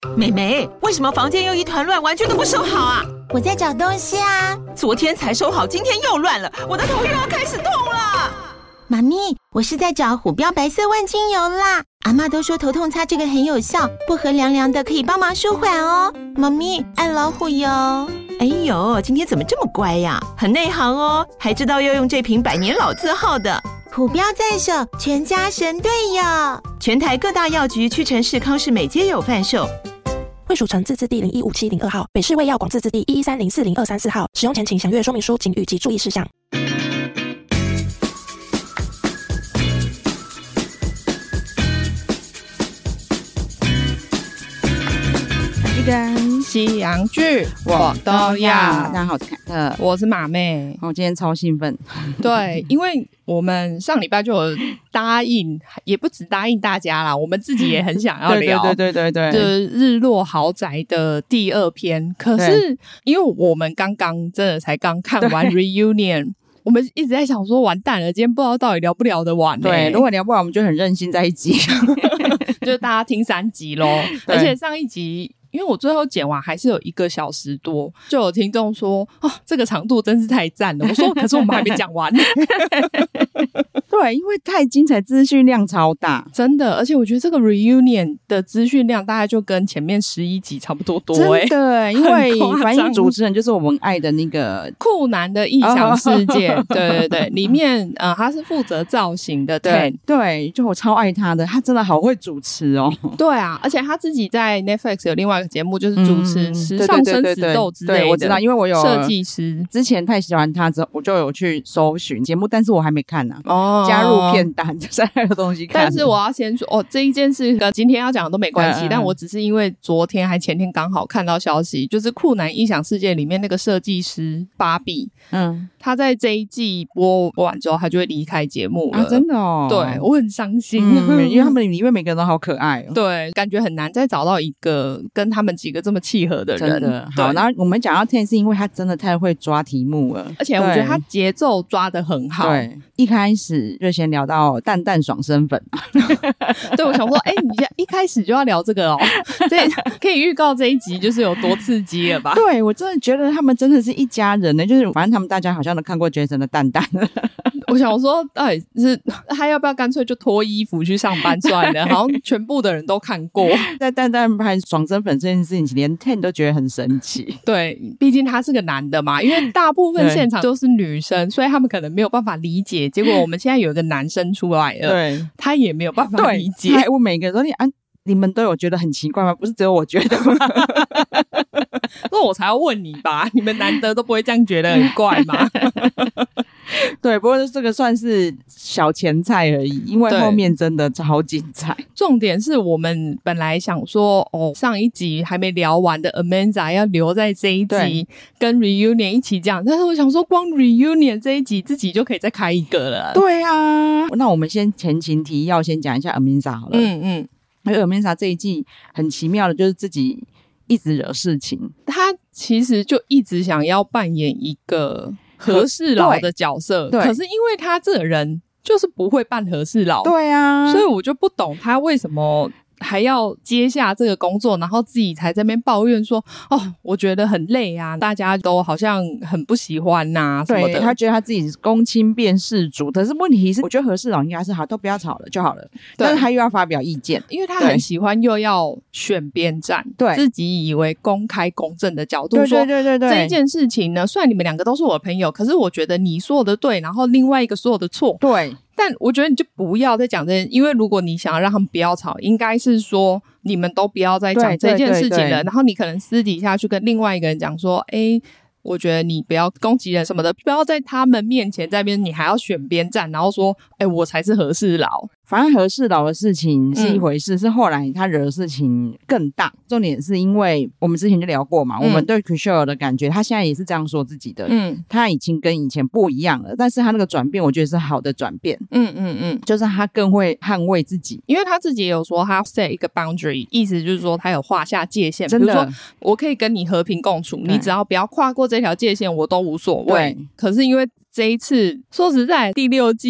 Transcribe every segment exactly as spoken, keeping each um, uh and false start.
妹妹，为什么房间又一团乱，完全都不收好啊？ 我在找东西啊。 昨天才收好，今天又乱了，我的头又要开始痛了。 妈咪，我是在找虎标白色万金油啦。阿嬷都说头痛擦这个很有效，薄荷凉凉的可以帮忙舒缓哦。妈咪，爱老虎油。 哎呦，今天怎么这么乖呀？很内行哦，还知道要用这瓶百年老字号的。 虎标在手，全家神队友。 全台各大药局、屈臣氏、康士美皆有贩售。 卫署成字字第零一五七零二号，北市卫药广字字第一一三零四零二三四号。使用前请详阅说明书、警语及注意事项。 跟西洋剧我都要。大家好，我是凯特， 我是马妹。 我今天超兴奋， 对，因为我们上礼拜就有答应，也不止答应大家啦，我们自己也很想要聊， 对对对对对， 就是日落豪宅的第二篇。可是因为我们刚刚真的才刚看完 reunion。我们一直在想说完蛋了，今天不知道到底聊不聊得完、欸、 对，如果聊不完我们就很任性在一集就是大家听三集咯。而且上一集因为我最后剪完还是有一个小时多，就有听众说哦，这个长度真是太赞了。我说可是我们还没讲完对，因为太精彩，资讯量超大， 真的。而且我觉得这个 reunion 的资讯量大概就跟前面十一集差不多多、欸、 真的，因为反映主持人就是我们爱的那个酷男的异想世界、哦、对对对，里面呃他是负责造型的 Ten， 对对，就我超爱他的，他真的好会主持哦。 对啊，而且他自己在 Netflix 有另外一个节目，就是主持时尚生死斗之类的、嗯、对, 对, 对, 对, 对, 对， 我知道，因为我有设计师， 之前太喜欢他之后我就有去搜寻节目，但是我还没看啊。哦，加入片单就是还有东西看。 但是我要先说哦，这一件事跟今天要讲的都没关系、嗯、但我只是因为昨天还前天刚好看到消息，就是酷男异想世界里面那个设计师芭比，嗯，他在这一季播播完之后他就会离开节目了、啊、 真的哦。 对，我很伤心、 嗯、因为他们里面每个人都好可爱哦。 对，感觉很难再找到一个跟他们几个这么契合的人。 真的好，然后我们讲到 Ten 是因为他真的太会抓题目了， 而且我觉得他节奏抓得很好。 对，一开始就先聊到淡淡爽身粉对，我想说哎、欸，你一开始就要聊这个哦，这可以预告这一集就是有多刺激了吧。 对，我真的觉得他们真的是一家人呢，就是反正他们大家好像都看过 Jason 的淡淡我想说到底是他要不要干脆就脱衣服去上班算了好像全部的人都看过在淡淡拍爽身粉这件事情连 Ten 都觉得很神奇。 对，毕竟他是个男的嘛，因为大部分现场都是女生，所以他们可能没有办法理解，结果我们现在有一个男生出来了，对，他也没有办法理解。 对，我每个人说你啊，你们都有觉得很奇怪吗？不是只有我觉得吗？ 那我才要问你吧，你们男的都不会这样觉得很怪吗？ 对，不过这个算是小前菜而已，因为后面真的超精彩。 重点是我们本来想说哦，上一集还没聊完的 Amanda 要留在这一集跟 Reunion 一起讲，但是我想说光 Reunion 这一集自己就可以再开一个了。 对啊，那我们先前情提要先讲一下 Amanda 好了。嗯嗯，因为 Amanda 这一季很奇妙的就是自己一直惹事情， 他其实就一直想要扮演一个和事佬的角色，可是因为他这个人就是不会扮和事佬， 对啊， 所以我就不懂他为什么还要接下这个工作，然后自己才在那边抱怨说哦，我觉得很累啊，大家都好像很不喜欢啊什么的。 对，他觉得他自己公亲变事主，可是问题是我觉得和事佬应该是好，都不要吵了就好了，但是他又要发表意见， 因为他很喜欢又要选边站，对，自己以为公开公正的角度说，对对对对对，这一件事情呢，虽然你们两个都是我的朋友，可是我觉得你说的对，然后另外一个说的错，对，但我觉得你就不要再讲这件，因为如果你想要让他们不要吵，应该是说你们都不要再讲这件事情了，对对对对，然后你可能私底下去跟另外一个人讲说诶我觉得你不要攻击人什么的，不要在他们面前在那边你还要选边站，然后说诶我才是和事佬。 反正和事佬的事情是一回事、嗯、是后来他惹的事情更大。重点是因为我们之前就聊过嘛、嗯、我们对 Chrishell 的感觉他现在也是这样说自己的，嗯，他已经跟以前不一样了，但是他那个转变我觉得是好的转变，嗯嗯嗯，就是他更会捍卫自己， 因为他自己也有说他 set 一个 boundary， 意思就是说他有画下界限，真的，比如说我可以跟你和平共处，你只要不要跨过这条界限我都无所谓。对， 可是因为这一次说实在第六季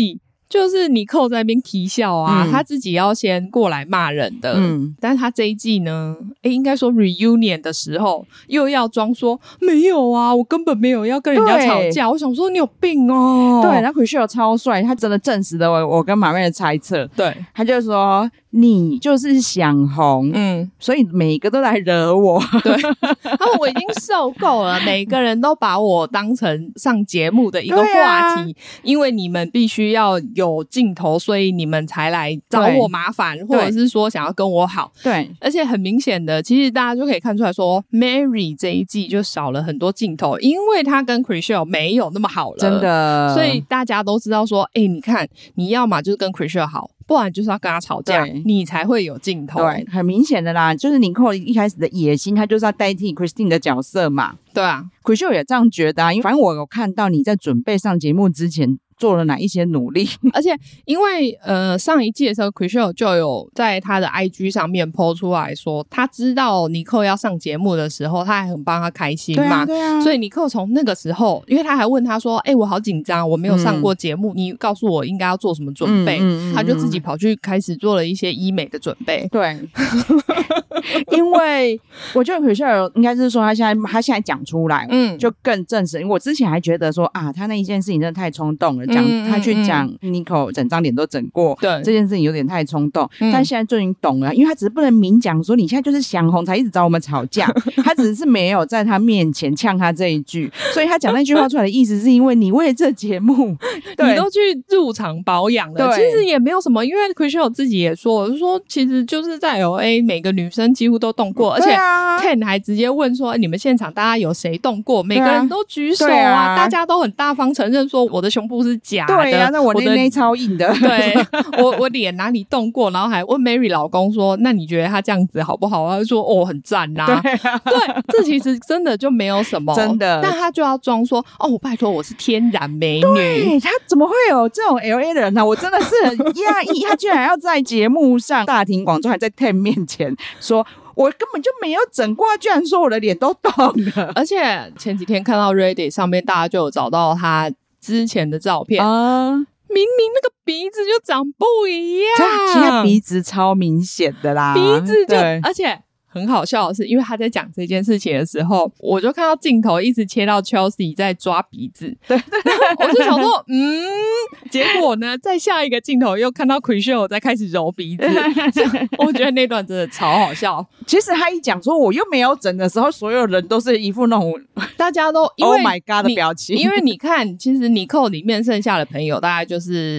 就是尼寇在那边啼笑啊、嗯、他自己要先过来骂人的，嗯，但是他这一季呢诶应该说 reunion 的时候又要装说没有啊，我根本没有要跟人家吵架，我想说你有病哦。 对，然后 Chrishell 超帅，他真的证实了我我跟马妹的猜测。 对， 他就说你就是想红，嗯，所以每个都来惹我。 对，然后我已经受够了，每个人都把我当成上节目的一个话题、啊、因为你们必须要有镜头，所以你们才来找我麻烦，或者是说想要跟我好。 对， 而且很明显的，其实大家就可以看出来说 Mary 这一季就少了很多镜头，因为他跟 Chrishell 没有那么好了， 真的， 所以大家都知道说诶你看你要嘛就是跟 Chrishell 好，不然就是要跟他吵架，你才会有镜头。 对，很明显的啦，就是尼寇一开始的野心，他就是要代替 Christine 的角色嘛。 对啊 Chrishell 也这样觉得啊，因为反正我有看到你在准备上节目之前做了哪一些努力。 而且因为呃上一季的时候 Chrishell 就有在他的 I G 上面 po 出来说，他知道尼寇要上节目的时候他还很帮他开心嘛。 对啊对啊， 所以尼寇从那个时候，因为他还问他说诶、欸、我好紧张，我没有上过节目、嗯、你告诉我应该要做什么准备、嗯嗯嗯、他就自己跑去开始做了一些医美的准备。 对因为我觉得 Chrishell 应该是说他现在他现在讲出来嗯，就更证实，因为我之前还觉得说啊他那一件事情真的太冲动了，讲、嗯、他去讲 Nico 整张脸都整过，对这件事情有点太冲动、嗯、但现在就已经懂了，因为他只是不能明讲说你现在就是想红才一直找我们吵架他只是没有在他面前呛他这一句，所以他讲那句话出来的意思是因为你为了这节目你都去入场保养了，其实也没有什么，因为 Chrishell 自己也说就说其实就是在 L A 每个女生几乎都动过，而且 Ken 还直接问说你们现场大家有谁动过，每个人都举手 啊, 啊大家都很大方承认说我的胸部是假的， 对啊，那我内内超硬的， 对我我脸哪里动过，然后还问 Mary 老公说那你觉得他这样子好不好，他就说哦很赞啦、啊、对, 啊、对，这其实真的就没有什么真的，但他就要装说哦我拜托我是天然美女， 对，他怎么会有这种 L A 的人呢、啊？我真的是很讶异他居然要在节目上大庭广众还在 Ten 面前说我根本就没有整过，居然说我的脸都动了。 而且前几天看到 Reddit 上面大家就有找到他之前的照片啊，明明那个鼻子就长不一样， 现在鼻子超明显的啦， 鼻子就而且很好笑的是，因为他在讲这件事情的时候，我就看到镜头一直切到 Chelsea 在抓鼻子，对对对，我就想说嗯，结果呢在下一个镜头又看到 Chrishell 在开始揉鼻子我觉得那段真的超好笑。 其实他一讲说我又没有整的时候，所有人都是一副那种大家都因为 Oh my God 的表情， 因为你看其实尼寇里面剩下的朋友大概就是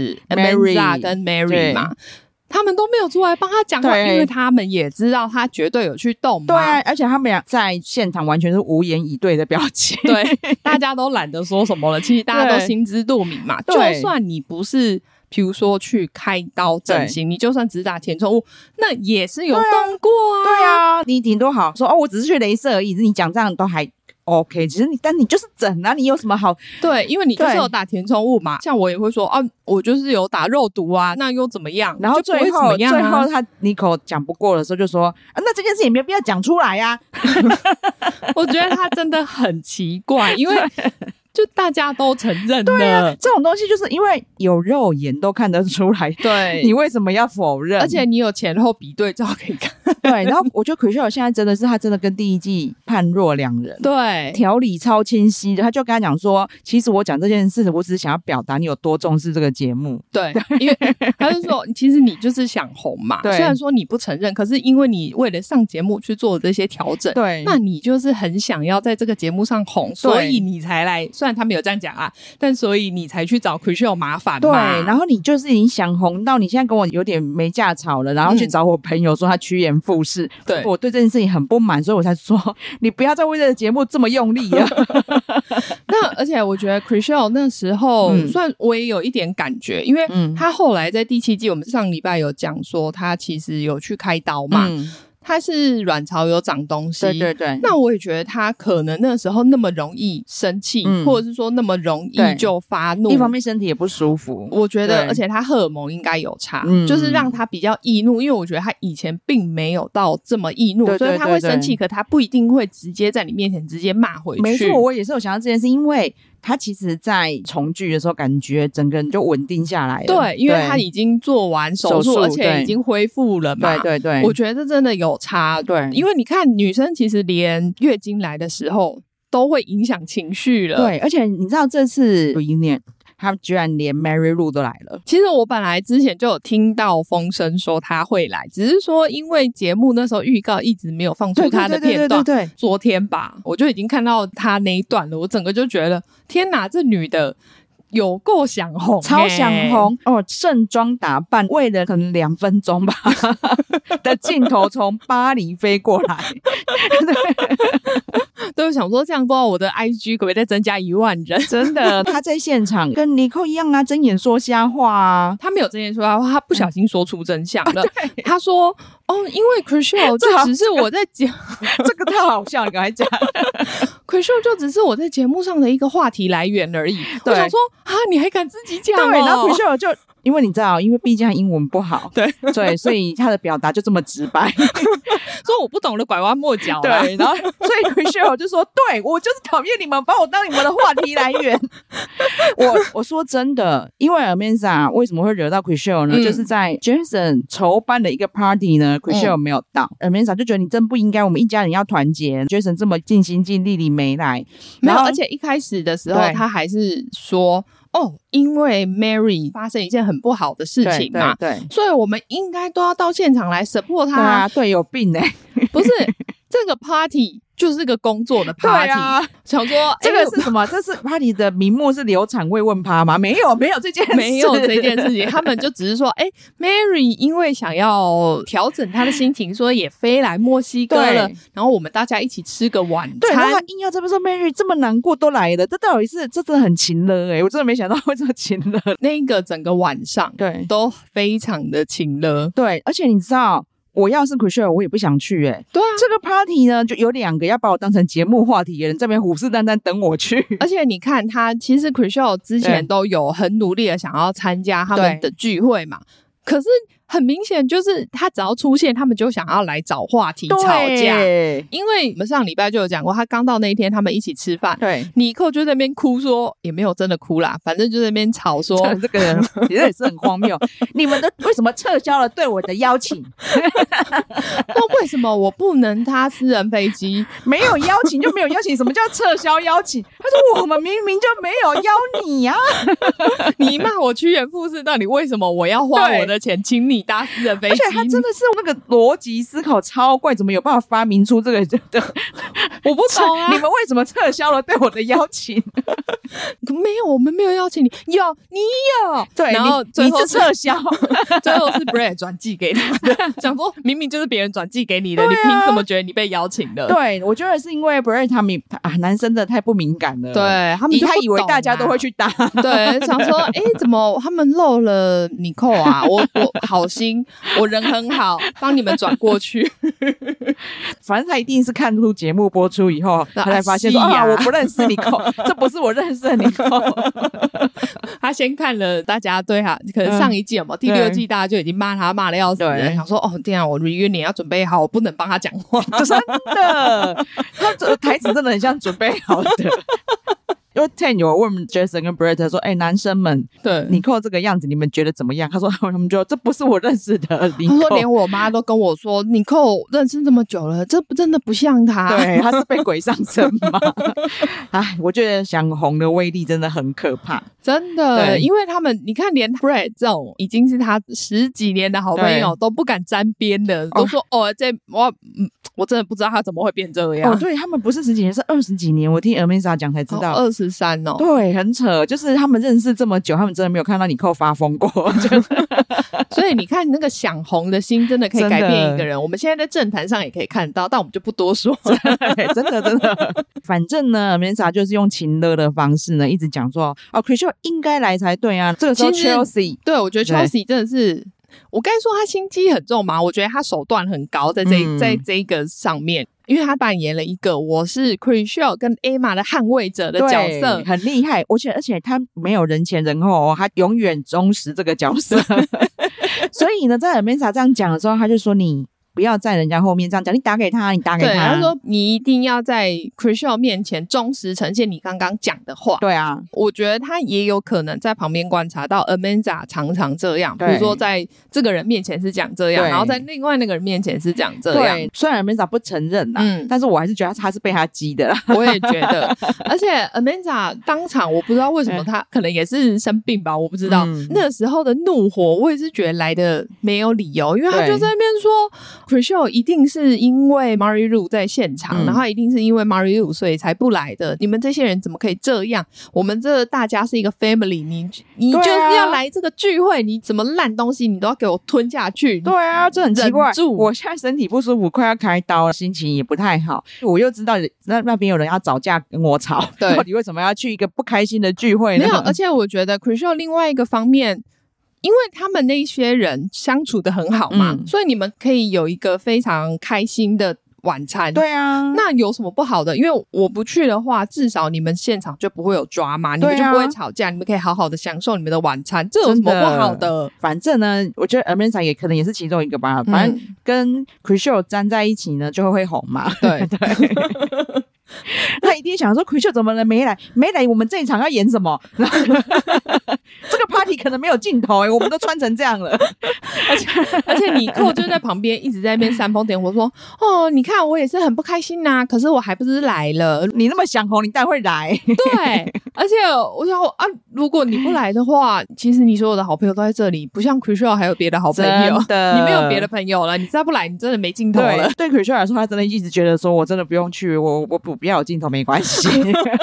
Menza 跟 Mary 嘛，他们都没有出来帮他讲话，因为他们也知道他绝对有去动嘛。 对啊，而且他们俩在现场完全是无言以对的表情。 对，大家都懒得说什么了，其实大家都心知肚明嘛。就算你不是比如说去开刀整形，你就算只打填充物，那也是有动过啊。 对啊，你顶多好说哦，我只是去雷射而已，你讲这样都还OK， 其实你但你就是整啊，你有什么好？ 对，因为你就是有打填充物嘛。像我也会说啊，我就是有打肉毒啊，那又怎么样？ 然后最后、啊、最后他Nico讲不过的时候就说、啊、那这件事也没有必要讲出来呀、啊。 我觉得他真的很奇怪，因为就大家都承认的。 对啊，这种东西就是因为有肉眼都看得出来， 对， 你为什么要否认？ 而且你有前后比对照可以看。 对，然后我觉得 Chrishell 现在真的是他真的跟第一季判若两人， 对， 条理超清晰的。他就跟他讲说，其实我讲这件事，我只是想要表达你有多重视这个节目。 对，因为他就说，其实你就是想红嘛。虽然说你不承认，可是因为你为了上节目去做这些调整，对，那你就是很想要在这个节目上红，所以你才来。虽然他没有这样讲啊，但所以你才去找 Chrishell 麻烦嘛。 对，然后你就是已经想红到你现在跟我有点没架吵了，然后去找我朋友说他趋炎附势。对，我对这件事情很不满，所以我才说你不要再为这个节目这么用力了。 那而且我觉得 Chrishell 那时候、嗯、虽然我也有一点感觉，因为他后来在第七季我们上礼拜有讲说他其实有去开刀嘛、嗯，他是卵巢有长东西，对对对。那我也觉得他可能那时候那么容易生气、嗯、或者是说那么容易就发怒， 一方面身体也不舒服， 我觉得而且他荷尔蒙应该有差、嗯、就是让他比较易怒，因为我觉得他以前并没有到这么易怒，对对对对，所以他会生气，可他不一定会直接在你面前直接骂回去。 没错，我也是有想到这件事，因为他其实在重聚的时候感觉整个人就稳定下来了。 对，因为他已经做完手术，而且已经恢复了嘛。 对对对， 我觉得这真的有差。 对， 因为你看女生其实连月经来的时候都会影响情绪了。 对，而且你知道这次reunion他居然连 Mary Lou 都来了。 其实我本来之前就有听到风声说他会来，只是说因为节目那时候预告一直没有放出他的片段。 对对对对对对， 昨天吧我就已经看到他那一段了，我整个就觉得天哪，这女的有够想红、欸、 超想红哦！盛装打扮为了可能两分钟吧的镜头从巴黎飞过来都想说这样不知道我的 I G 可不可以再增加一万人。 真的他在现场跟尼寇一样啊，睁眼说瞎话啊。 他没有睁眼说瞎话，他不小心说出真相了、 嗯、 他说哦，因为 Chrishell 就只是我在讲这个太好笑，你赶快讲 Chrishell 就只是我在节目上的一个话题来源而已。我想说啊，你还敢自己讲哦？ 对，然后 Chrishell 就因为你知道，因为毕竟他英文不好， 对对，所以他的表达就这么直白说我不懂得拐弯抹角啦。 对，然后所以 Chrishell 就说对，我就是讨厌你们把我当你们的话题来源我我说真的，因为 Amanda 为什么会惹到 Chrishell 呢、嗯、就是在 Jason 筹办的一个 party 呢 Chrishell 没有到、嗯、Amanda 就觉得你真不应该，我们一家人要团结， Jason 这么尽心尽力你没来。 没有，而且一开始的时候他还是说哦，因为 Mary 发生一件很不好的事情嘛， 对对对， 所以我们应该都要到现场来 support 他。 对啊，对，有病欸不是这个 party 就是个工作的 party， 对啊，想说这个是什么？这是 party 的名目是流产慰问趴吗？没有，没有这件事， 没有这件事情，他们就只是说，哎、欸、，Mary 因为想要调整她的心情，所以也飞来墨西哥了，然后我们大家一起吃个晚餐。 对，然后他硬要这么说 ，Mary 这么难过都来了，这到底是这真的很情勒哎、欸，我真的没想到会这么情勒。 那个整个晚上， 对， 都非常的情勒。 对，而且你知道。我要是 Chrishell 我也不想去欸。 对啊， 这个 party 呢就有两个要把我当成节目话题的人在那边虎视眈眈等我去。 而且你看他其实 Chrishell 之前都有很努力的想要参加他们的聚会嘛，可是很明显就是他只要出现他们就想要来找话题吵架。因为我们上礼拜就有讲过，他刚到那一天他们一起吃饭， 对， 尼寇就在那边哭说，也没有真的哭啦，反正就在那边吵说这个人其实也是很荒谬你们的为什么撤销了对我的邀请那为什么我不能搭私人飞机？ 没有邀请就没有邀请，什么叫撤销邀请？他说我们明明就没有邀你啊你骂我趋炎附势，到底为什么我要花我的钱请你搭私人飞机？ 而且他真的是那个逻辑思考超怪，怎么有办法发明出这个的我不懂啊你们为什么撤销了对我的邀请没有，我们没有邀请你。有，你有。 对， 然后最后你是撤销最后是 Brett 转寄给他的想说明明就是别人转寄给你的、啊、你凭什么觉得你被邀请的？ 对，我觉得是因为 Brett 他们啊，男生真的太不敏感了。 对，他们就不懂、啊、 他以为大家都会去打对，想说哎、欸，怎么他们漏了尼寇啊？我我好心，我人很好，帮你们转过去反正他一定是看出节目播出以后他才发现说 啊, 啊我不认识尼寇这不是我认识的尼寇他先看了大家对他可能上一季有没有、嗯、第六季大家就已经骂他骂得要死了，想说哦这样我 reunion 要准备好，我不能帮他讲话真的他台词真的很像准备好的因为 Ten 有问 Jason 跟 Brett 说，哎、欸，男生们， 对尼寇这个样子，你们觉得怎么样？他说他们就这不是我认识的尼寇。 他说连我妈都跟我说，尼寇认识这么久了，这真的不像他。 对，他是被鬼上身吗？哎，我觉得想红的威力真的很可怕， 真的。因为他们，你看，连 Brett 这种已经是他十几年的好朋友都不敢沾边的，都说哦，这我嗯，我真的不知道他怎么会变这样。 哦，对他们不是十几年，是二十几年。我听 Amanda 讲才知道， 二十三哦， 对，很扯。就是他们认识这么久，他们真的没有看到尼寇发疯过。 所以你看，那个想红的心真的可以改变一个人。我们现在在政坛上也可以看到，但我们就不多说。 真的真的。反正呢 Amanda 就是用情勒的方式呢，一直讲说哦 Chrishell 应该来才对啊。这个时候 Chelsea， 对，我觉得 Chelsea 真的是。我该说他心机很重嘛，我觉得他手段很高在这、嗯、在这个上面，因为他扮演了一个我是 Chrishell 跟 Emma 的捍卫者的角色， 很厉害。而且而且他没有人前人后哦，他永远忠实这个角色。所以呢，在 Amanda 这样讲的时候，他就说你不要在人家后面这样讲，你打给他，你打给他。 对，他说你一定要在 Chrishell 面前忠实呈现你刚刚讲的话。 对啊， 我觉得他也有可能在旁边观察到 Amanda 常常这样，比如说在这个人面前是讲这样，然后在另外那个人面前是讲这样。 对，虽然 Amanda 不承认啦、嗯、但是我还是觉得他是被他激的啦。 我也觉得，而且 Amanda 当场我不知道为什么他可能也是生病吧，我不知道、嗯、那时候的怒火我也是觉得来的没有理由，因为他就在那边说 Chrishell 一定是因为 Marie-Lou 在现场、嗯、然后一定是因为 Marie-Lou 所以才不来的，你们这些人怎么可以这样，我们这大家是一个 family， 你你就是要来这个聚会、啊、你怎么烂东西你都要给我吞下去。 对啊，这很奇怪，我现在身体不舒服快要开刀了，心情也不太好，我又知道那那边有人要找架跟我吵，对，到底为什么要去一个不开心的聚会呢？ 没有，而且我觉得 Chrishell 另外一个方面，因为他们那些人相处得很好嘛、嗯、所以你们可以有一个非常开心的晚餐。 对啊， 那有什么不好的？因为我不去的话，至少你们现场就不会有抓嘛，你们就不会吵架、啊、你们可以好好的享受你们的晚餐，这有什么不好的？ 反正呢，我觉得 Amanda 也可能也是其中一个吧、嗯、反正跟 Chrishell 站在一起呢就会红嘛。 对对他一定想说 Chrishell 怎么了没来没来我们这一场要演什么这个 party 可能没有镜头、欸、我们都穿成这样了而且而且尼克就在旁边一直在那边煽风点火说哦你看我也是很不开心啊，可是我还不是来了， 你那么想红你当然会来对，而且我想啊，如果你不来的话，其实你所有的好朋友都在这里，不像 Chrishell 还有别的好朋友，真的你没有别的朋友了，你再不来你真的没镜头了。 对，对 Chrishell 来说他真的一直觉得说我真的不用去，我我不不要有镜头没关系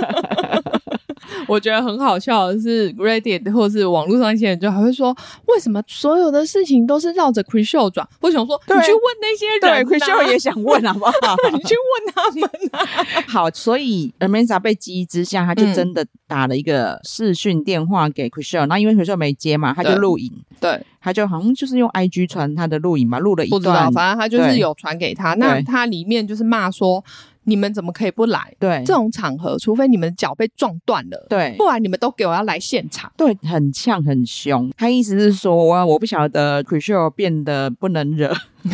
我觉得很好笑的是 Reddit 或是网络上一些人就还会说为什么所有的事情都是绕着 Chrishell 转，我想说你去问那些人、啊、 对 Chrishell 也想问好不好你去问他们啊好，所以 Amanda 被激之下他就真的打了一个视讯电话给 Chrishell， 那因为 Chrishell 没接嘛，他就录影，对，他就好像就是用 I G 传他的录影嘛，录了一段， 不知道，反正他就是有传给他，那他里面就是骂说你们怎么可以不来？对，这种场合除非你们脚被撞断了，对，不然你们都给我要来现场。 对，很呛很凶，他意思是说我我不晓得 Chrishell 变得不能惹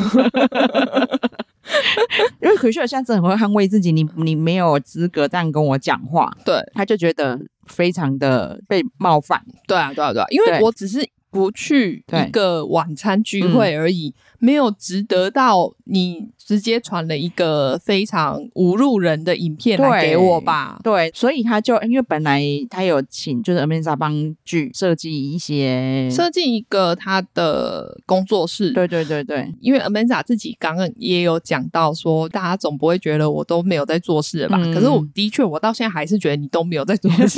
因为 Chrishell 现在真的很会捍卫自己，你你没有资格这样跟我讲话，对，他就觉得非常的被冒犯。 对啊对啊对啊，因为我只是不去一个晚餐聚会而已、嗯、没有值得到你直接传了一个非常侮辱人的影片来给我吧。 对, 对，所以他就因为本来他有请就是 Amanda 帮剧设计一些设计一个他的工作室， 对对对对， 因为 Amanda 自己刚刚也有讲到说大家总不会觉得我都没有在做事了吧、嗯、可是我的确我到现在还是觉得你都没有在做事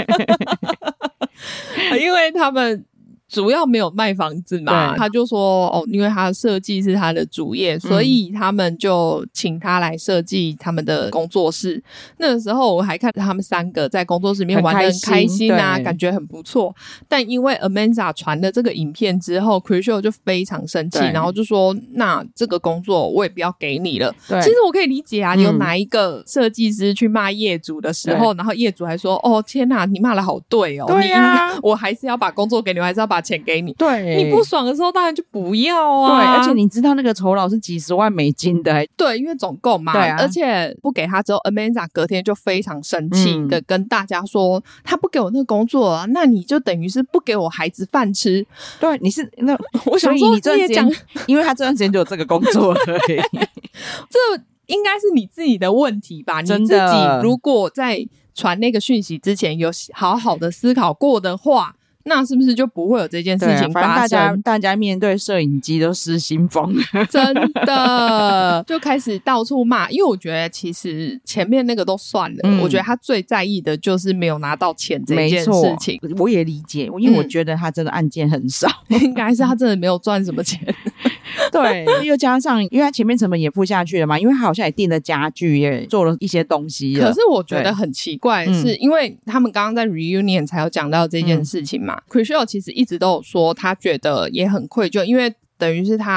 因为他们主要没有卖房子嘛，他就说哦，因为他的设计是他的主业、嗯、所以他们就请他来设计他们的工作室。那个时候我还看他们三个在工作室里面玩得很开心啊，感觉很不错。但因为 Amanda 传了这个影片之后 Chrishell 就非常生气，然后就说那这个工作我也不要给你了。其实我可以理解啊、嗯、有哪一个设计师去骂业主的时候，然后业主还说哦天哪你骂得好对哦，对啊，你我还是要把工作给你，我还是要把把钱给你，对，你不爽的时候当然就不要啊。 对，而且你知道那个酬劳是几十万美金的， 对，因为总共嘛，对啊，而且不给他之后 Amanda 隔天就非常生气的跟大家说、嗯、他不给我那个工作啊，那你就等于是不给我孩子饭吃。 对，你是那我想说你这段时间因为他这段时间就有这个工作了这应该是你自己的问题吧，你自己如果在传那个讯息之前有好好的思考过的话，那是不是就不会有这件事情发生？ 反正大家大家面对摄影机都失心疯真的就开始到处骂。因为我觉得其实前面那个都算了、嗯、我觉得他最在意的就是没有拿到钱这件事情。 我也理解，因为我觉得他真的案件很少、 嗯、应该是他真的没有赚什么钱对，又加上因为他前面成本也付下去了嘛，因为他好像也订了家具也做了一些东西了。 可是我觉得很奇怪的是、嗯、因为他们刚刚在 reunion 才有讲到这件事情嘛、嗯、Chrishell 其实一直都有说他觉得也很愧疚，因为等于是他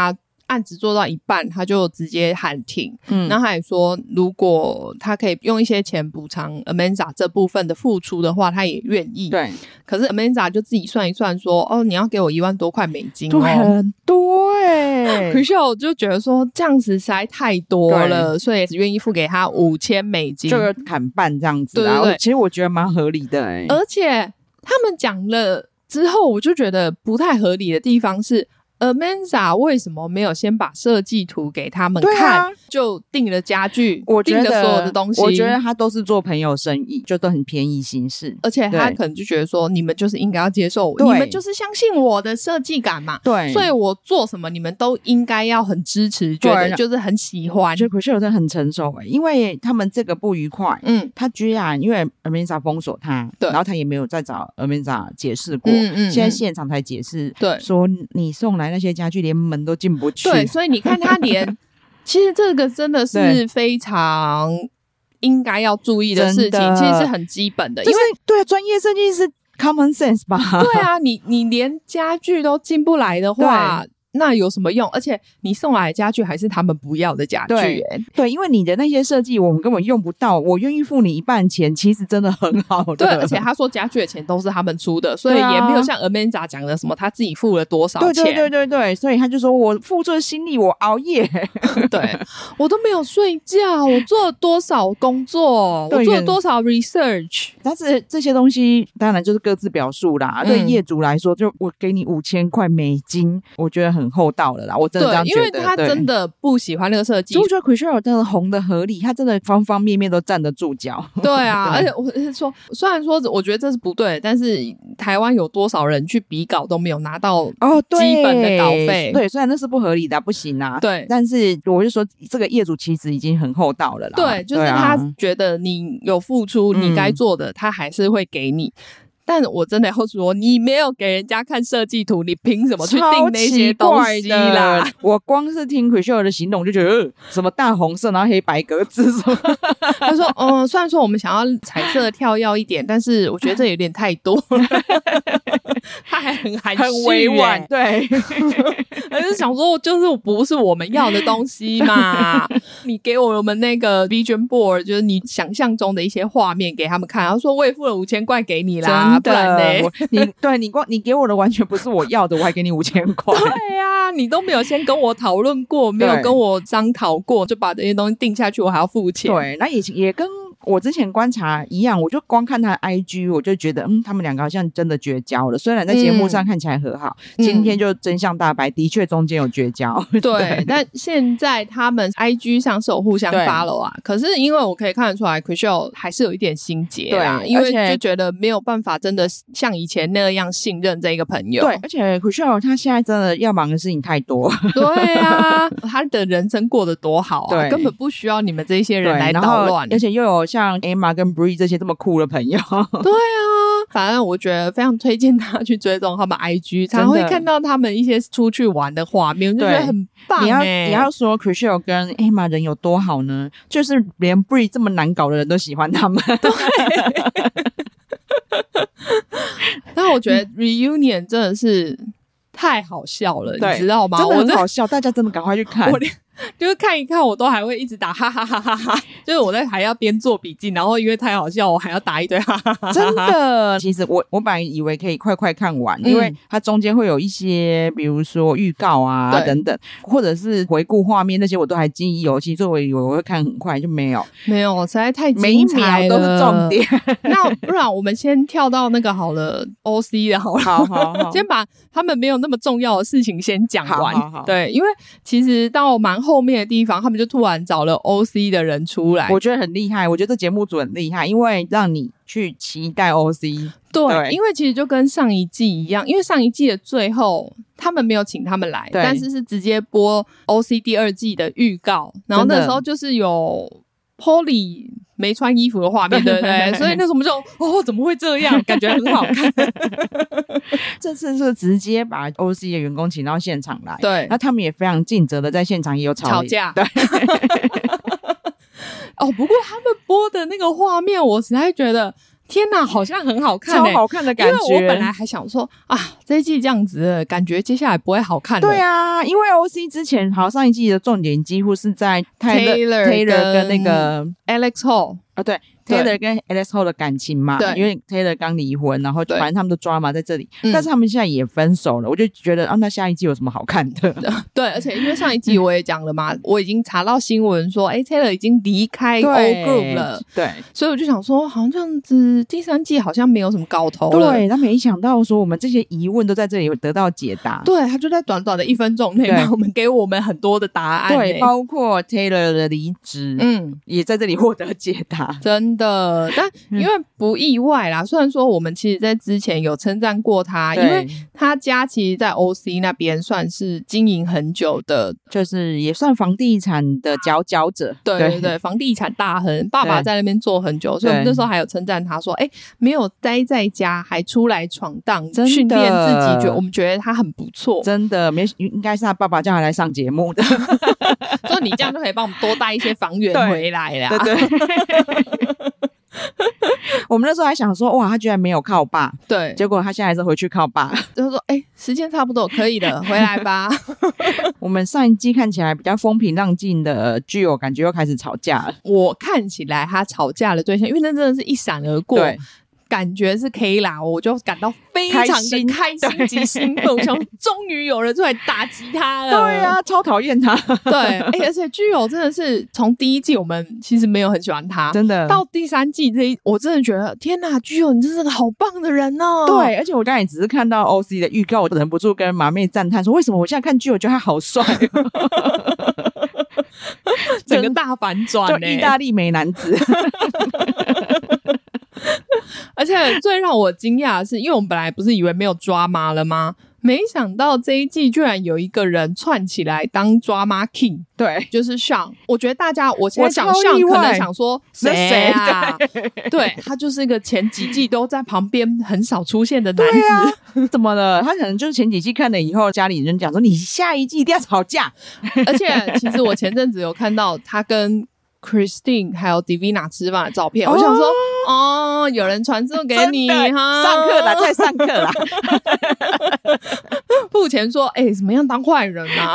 案子做到一半他就直接喊停，嗯，然后他也说如果他可以用一些钱补偿 Amanda 这部分的付出的话他也愿意， 对， 可是 Amanda 就自己算一算说哦你要给我一万多块美金哦，很多耶 Chrishell 就觉得说这样子实在太多了，所以只愿意付给他五千美金， 就是砍半这样子啊，对对对，其实我觉得蛮合理的耶， 而且他们讲了之后我就觉得不太合理的地方是Amanda 为什么没有先把设计图给他们看、啊、就订了家具， 我觉得订了所有的东西， 我觉得他都是做朋友生意，就都很便宜行事， 而且他可能就觉得说你们就是应该要接受我，你们就是相信我的设计感嘛， 对， 所以我做什么你们都应该要很支持，觉得就是很喜欢， 觉得 Chrishell 真的很成熟耶，因为他们这个不愉快，嗯，他居然因为 Amanda 封锁他，对，然后他也没有再找 Amanda 解释过，嗯嗯嗯，现在现场才解释，对，说你送来那些家具连门都进不去， 对，所以你看他连其实这个真的是非常应该要注意的事情，其实是很基本的，因为对专业设计是 common sense 吧， 对啊，你你连家具都进不来的话那有什么用？而且你送来的家具还是他们不要的家具、欸、 对, 对，因为你的那些设计我们根本用不到，我愿意付你一半钱，其实真的很好的。 对，而且他说家具的钱都是他们出的，所以也没有像 Amanda 讲的什么他自己付了多少钱。 对对对对对，所以他就说我付出的心力，我熬夜， 对我都没有睡觉，我做了多少工作，我做了多少 research。 但是这些东西当然就是各自表述啦、嗯、对业主来说就我给你五千块美金，我觉得很厚道了啦，我真的这样觉得， 因为他真的不喜欢那个设计， 所以我觉得 Chrishell 真的红的合理，他真的方方面面都站得住脚。 对啊，而且我是说，虽然说我觉得这是不对，但是台湾有多少人去比稿都没有拿到基本的稿费、 哦、对, 对，虽然那是不合理的，不行啊，对，但是我就说这个业主其实已经很厚道了啦， 对，就是他觉得你有付出你该做的、嗯、他还是会给你，但我真的要说你没有给人家看设计图，你凭什么去订那些东西啦？ 我光是听 Chrishell 的形容就觉得、呃、什么大红色然后黑白格子什么他说嗯，虽然说我们想要彩色跳跃一点，但是我觉得这有点太多他还很含蓄、欸、 很委婉，对他就想说就是不是我们要的东西嘛你给我们那个 vision board 就是你想象中的一些画面给他们看，他说我也付了五千块给你啦，不然呢？ 你对你光你给我的完全不是我要的，我还给你五千块。 对啊，你都没有先跟我讨论过，没有跟我商讨过，就把这些东西定下去，我还要付钱。 对，那也也跟我之前观察一样，我就光看他的 I G 我就觉得嗯，他们两个好像真的绝交了，虽然在节目上看起来和好、嗯、今天就真相大白，的确中间有绝交。 对, 对，但现在他们 I G 上是有互相 follow 啊，可是因为我可以看得出来 Chrishell 还是有一点心结啦，因为就觉得没有办法真的像以前那样信任这个朋友。 对，而且 Chrishell 他现在真的要忙的事情太多。 对啊，他的人生过得多好啊，根本不需要你们这些人来捣乱， 而且又有像 Emma 跟 Bree 这些这么酷的朋友。 对啊，反正我觉得非常推荐他去追踪他们 I G， 才会看到他们一些出去玩的画面，我就觉得很棒、欸、你要你要说 Chrishell 跟 Emma 人有多好呢，就是连 Bree 这么难搞的人都喜欢他们。对但我觉得 reunion 真的是太好笑了，你知道吗？ 真的很好笑，大家真的赶快去看。 我就是看一看我都还会一直打哈哈哈哈哈，就是我在还要边做笔记，然后因为太好笑我还要打一堆哈哈哈哈。 真的，其实我我本来以为可以快快看完、嗯、因为它中间会有一些比如说预告啊等等，或者是回顾画面那些我都还记忆犹新，所以我以为我会看很快，就没有没有，实在太精彩了，每一秒都是重点。 那不然我们先跳到那个好了 O C 的好了， 好好好， 先把他们没有那么重要的事情先讲完。 好好好， 对，因为其实到蛮后面的地方他们就突然找了 O C 的人出来， 我觉得很厉害，我觉得这节目组很厉害，因为让你去期待 O C。 对, 对，因为其实就跟上一季一样，因为上一季的最后他们没有请他们来，但是是直接播 O C 第二季的预告，然后那时候就是有 Polly 没穿衣服的画面，对不对？所以那时候我们就哦，怎么会这样？感觉很好看。 这次是直接把 O C 的员工请到现场来， 对， 那他们也非常尽责的在现场也有吵吵架， 对。 哦，不过他们播的那个画面，我实在觉得天哪，好像很好看、欸， 超好看的感觉。 因为我本来还想说啊，这一季这样子感觉接下来不会好看的。 对啊，因为 O C 之前好上一季的重点几乎是在 Taylor, Taylor 跟那个 Alex Hall 啊，对。Taylor 跟 Alex Hall 的感情嘛，因为 Taylor 刚离婚，然后反正他们都抓嘛在这里、嗯，但是他们现在也分手了，我就觉得啊，那下一季有什么好看的？ 对，而且因为上一季我也讲了嘛，我已经查到新闻说，哎 ，Taylor 已经离开 O Group 了， 对， 所以我就想说，好像这样子第三季好像没有什么搞头了。 对，他没想到说我们这些疑问都在这里得到解答。 对，他就在短短的一分钟内，我们给我们很多的答案、欸， 对，包括 Taylor 的离职，嗯，也在这里获得解答， 真的，但。因为不意外啦，虽然说我们其实在之前有称赞过他，因为他家其实在 O C 那边算是经营很久的， 就是也算房地产的佼佼者。 对对对，房地产大亨，爸爸在那边做很久，所以我们那时候还有称赞他说，哎，没有待在家还出来闯荡训练自己，觉得我们觉得他很不错。 真的，没应该是他爸爸叫他来上节目的， 说你这样就可以帮我们多带一些房源回来啦。 对对我们那时候还想说，哇，他居然没有靠爸， 对， 结果他现在还是回去靠爸， 就说，哎、欸，时间差不多可以了，回来吧。 我们上一季看起来比较风平浪静的剧友，感觉又开始吵架了。 我看起来他吵架的对象，因为那真的是一闪而过。对，感觉是 K 啦，我就感到非常的开心及兴奋，我想终于有人出来打击他了。 对啊，超讨厌他。 对，欸、而且具有真的是从第一季我们其实没有很喜欢他， 真的到第三季这一，我真的觉得天哪，具有你真是个好棒的人哦。 对，而且我刚才只是看到 O C 的预告，我忍不住跟马妹赞叹说，为什么我现在看具有觉得他好帅、哦， 整个大反转、欸， 就意大利美男子。 而且最让我惊讶的是，因为我们本来不是以为没有抓妈了吗？没想到这一季居然有一个人串起来当抓妈 king， 对， 就是 Sean。我觉得大家，我现在想 Sean 可能想说谁啊？对, 对，他就是一个前几季都在旁边很少出现的男子。 啊、怎么了？他可能就是前几季看了以后，家里人讲说你下一季一定要吵架。 而且其实我前阵子有看到他跟Christine 还有 Divina 吃饭的照片、哦、我想说哦，有人传送给你哈， 上课啦，在上课啦。 付钱说哎、欸，怎么样当坏人啊？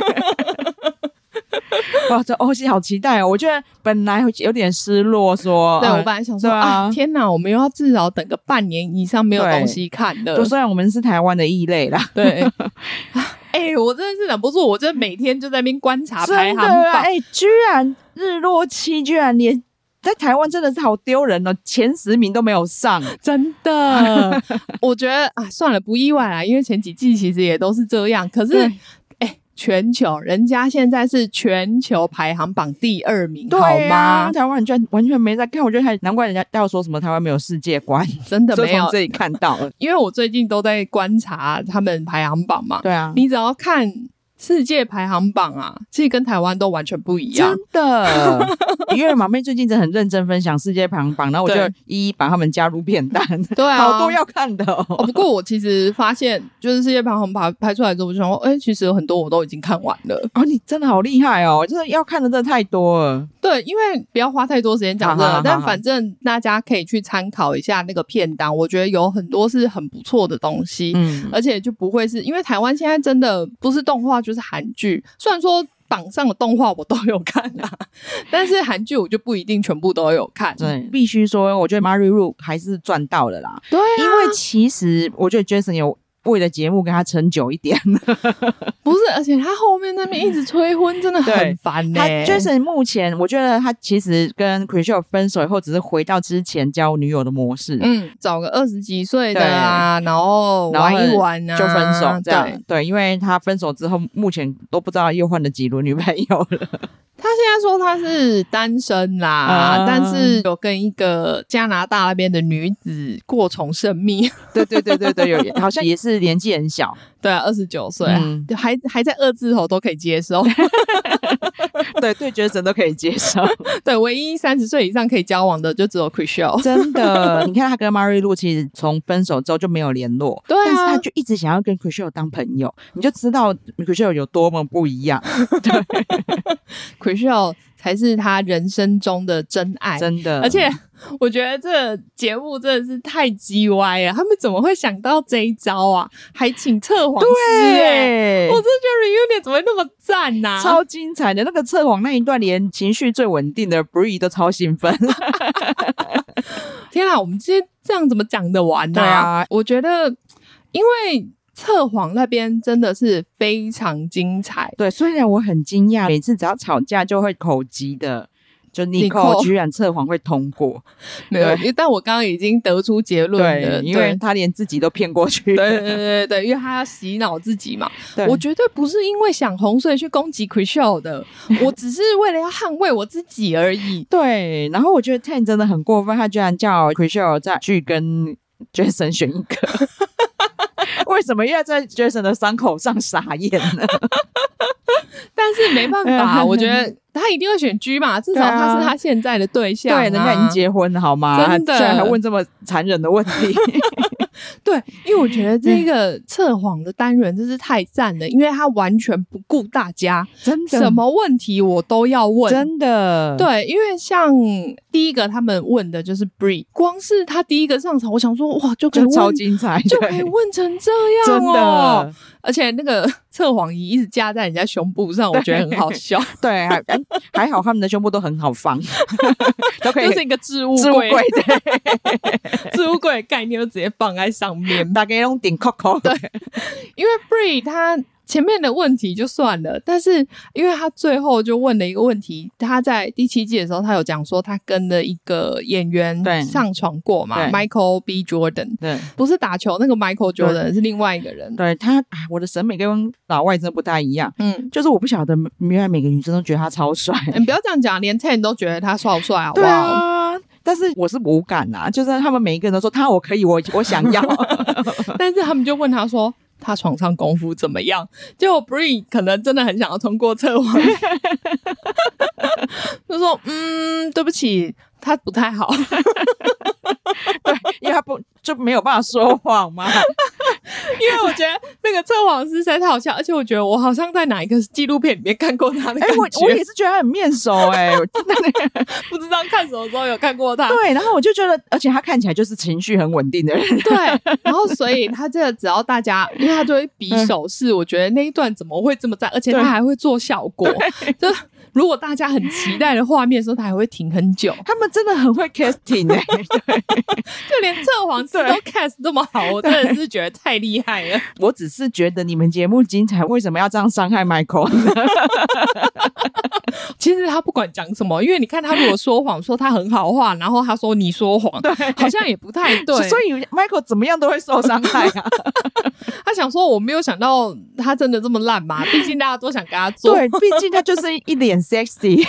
哇，这欧西好期待哦！我觉得本来有点失落说，说对、嗯、我本来想说 啊, 啊，天哪，我们又要至少等个半年以上没有东西看的。 就虽然我们是台湾的异类啦， 对。哎、欸，我真的是忍不住，我真的每天就在那边观察排行榜。 哎、欸，居然日落七居然连在台湾真的是好丢人哦，前十名都没有上， 真的。我觉得啊，算了，不意外啦，因为前几季其实也都是这样。可是，哎，全球人家现在是全球排行榜第二名， 对啊、 好吗？ 台湾人居然完全没在看，我觉得还难怪人家要说什么台湾没有世界观， 真的没有从这里看到了。 因为我最近都在观察他们排行榜嘛， 对啊， 你只要看世界排行榜啊，其实跟台湾都完全不一样， 真的。因为马妹最近真的很认真分享世界排行榜，然后我就一一把他们加入片单， 对啊， 好多要看的 哦, 哦。不过我其实发现，就是世界排行榜拍出来之后，我就想说，哎、欸，其实有很多我都已经看完了。 哦，你真的好厉害哦，就是要看的真的太多了。 对，因为不要花太多时间讲这个，但反正大家可以去参考一下那个片单，我觉得有很多是很不错的东西，嗯，而且就不会是因为台湾现在真的不是动画就是韩剧，虽然说榜上的动画我都有看啊，但是韩剧我就不一定全部都有看。 对，必须说，我觉得 Mary Ru 还是赚到了啦。 对、啊， 因为其实我觉得 Jason 有为了节目跟他撑久一点。 不是，而且他后面那边一直催婚真的很烦欸。 他 Jason 目前我觉得他其实跟 Chrishell 分手以后只是回到之前交女友的模式， 嗯，找个二十几岁的啊，然后玩一玩啊就分手这样。 对, 对，因为他分手之后目前都不知道又换了几轮女朋友了。 他现在说他是单身啦、嗯、但是有跟一个加拿大那边的女子过从甚密。 对对对对对，有好像也是年纪很小。 对啊，二十九岁，嗯，还还在二字头都可以接受。 对对，觉得神都可以接受。 对，唯一三十岁以上可以交往的就只有 Chrishell。真的，你看他跟 Mary Ru 其实从分手之后就没有联络， 对啊， 但是他就一直想要跟 Chrishell 当朋友，你就知道 Chrishell 有多么不一样。对。 Chrishell 才是他人生中的真爱， 真的。 而且我觉得这个节目真的是太鸡歪了，他们怎么会想到这一招啊？还请测谎师耶！我真的觉得 reunion 怎么会那么赞啊？ 超精彩的，那个测谎那一段，连情绪最稳定的 Brie 都超兴奋。 天啊，我们今天这样怎么讲得完呢、啊？对啊，我觉得因为测谎那边真的是非常精彩。 对，虽然我很惊讶，每次只要吵架就会口急的。就 Nicole 居然测谎会通过， 没有，但我刚刚已经得出结论了， 对，因为他连自己都骗过去， 对对对对，因为他要洗脑自己嘛。我绝对不是因为想红所以去攻击 Chrishell 的，我只是为了要捍卫我自己而已。 对，然后我觉得 Ten 真的很过分，他居然叫 Chrishell 再去跟 Jason 选一个，为什么要在 Jason 的伤口上撒盐呢？ 但是没办法，我觉得他一定会选 G 嘛，至少他是他现在的对象、啊。 对，人家已经结婚了，好吗？ 真的， 居然还问这么残忍的问题。 对，因为我觉得这个测谎的单元真是太赞了，因为他完全不顾大家， 真的， 什么问题我都要问， 真的。 对，因为像第一个他们问的就是 Brie， 光是他第一个上场，我想说哇，就可以问， 就超精彩， 就可以问成这样、哦， 真的。 而且那个测谎仪一直架在人家胸部上，我觉得很好笑。 对，还还好他们的胸部都很好放，都可以， 就是一个置物置物柜， 对，置物柜的概念就直接放在上面， 大家用顶扣扣。 对，因为 Brie 他前面的问题就算了，但是因为他最后就问了一个问题，他在第七季的时候他有讲说他跟了一个演员上床过嘛 Michael B. Jordan， 对，不是打球那个 Michael Jordan， 是另外一个人。 对，他我的审美跟老外真的不太一样，嗯，就是我不晓得原来每个女生都觉得他超帅， 你不要这样讲，连 Ten 都觉得他帅不帅好不好？ 对啊，但是我是无感啊，就是他们每一个人都说他我可以，我我想要， 但是他们就问他说他床上功夫怎么样？结果 Brie 可能真的很想要通过测谎，就说嗯，对不起，他不太好。 对，因为他不就没有办法说谎嘛。 因为我觉得那个测谎师实在太好笑，而且我觉得我好像在哪一个纪录片里面看过他的感觉。欸、 我, 我也是觉得他很面熟哎、欸， 不知道看什么时候有看过他。 对，然后我就觉得，而且他看起来就是情绪很稳定的人。 对，然后所以他这只要大家，因为他就会比手势，我觉得那一段怎么会这么赞，而且他还会做效果，就。如果大家很期待的画面的时候，他还会停很久。 他们真的很会 casting 哎、欸，对， 就连测谎师都 cast 这么好，我真的是觉得太厉害了。 我只是觉得你们节目精彩，为什么要这样伤害 Michael 呢？ 其实他不管讲什么，因为你看他如果说谎说他很好话，然后他说你说谎，对，好像也不太对。 所以 Michael 怎么样都会受伤害啊。 他想说我没有想到他真的这么烂嘛，毕竟大家都想跟他做。 对，毕竟他就是一脸 sexy。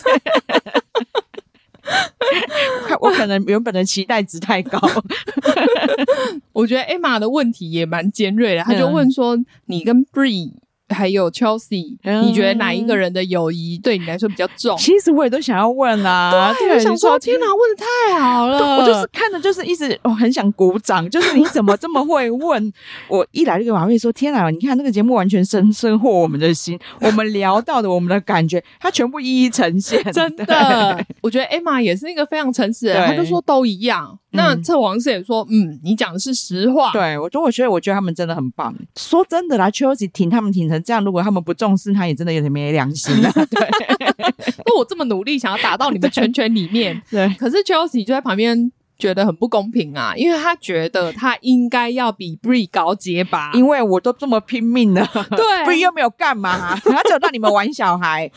我可能原本的期待值太高。 我觉得 Emma 的问题也蛮尖锐的，他就问说你跟 Brie还有 Chelsea、嗯、你觉得哪一个人的友谊对你来说比较重？ 其实我也都想要问啊， 对，我想说天哪，问得太好了。 我就是看的就是一直、哦、很想鼓掌，就是你怎么这么会问。我一来就跟马慧说天哪，你看这个节目完全深深获我们的心，我们聊到的我们的感觉他全部一一呈现。 真的，我觉得 Emma 也是一个非常诚实的人，他就说都一样。那测谎师也说嗯，你讲的是实话。 对，我就我觉得我觉得他们真的很棒。说真的啦， Chelsea 挺他们挺成这样，如果他们不重视他也真的有点没良心啦。对， 那我这么努力想要打到你们圈圈里面，对，可是 Chelsea 就在旁边觉得很不公平啊，因为他觉得他应该要比 Brie 高阶吧， 因为我都这么拼命了， 对 ，Brie 又没有干嘛，他只有让你们玩小孩。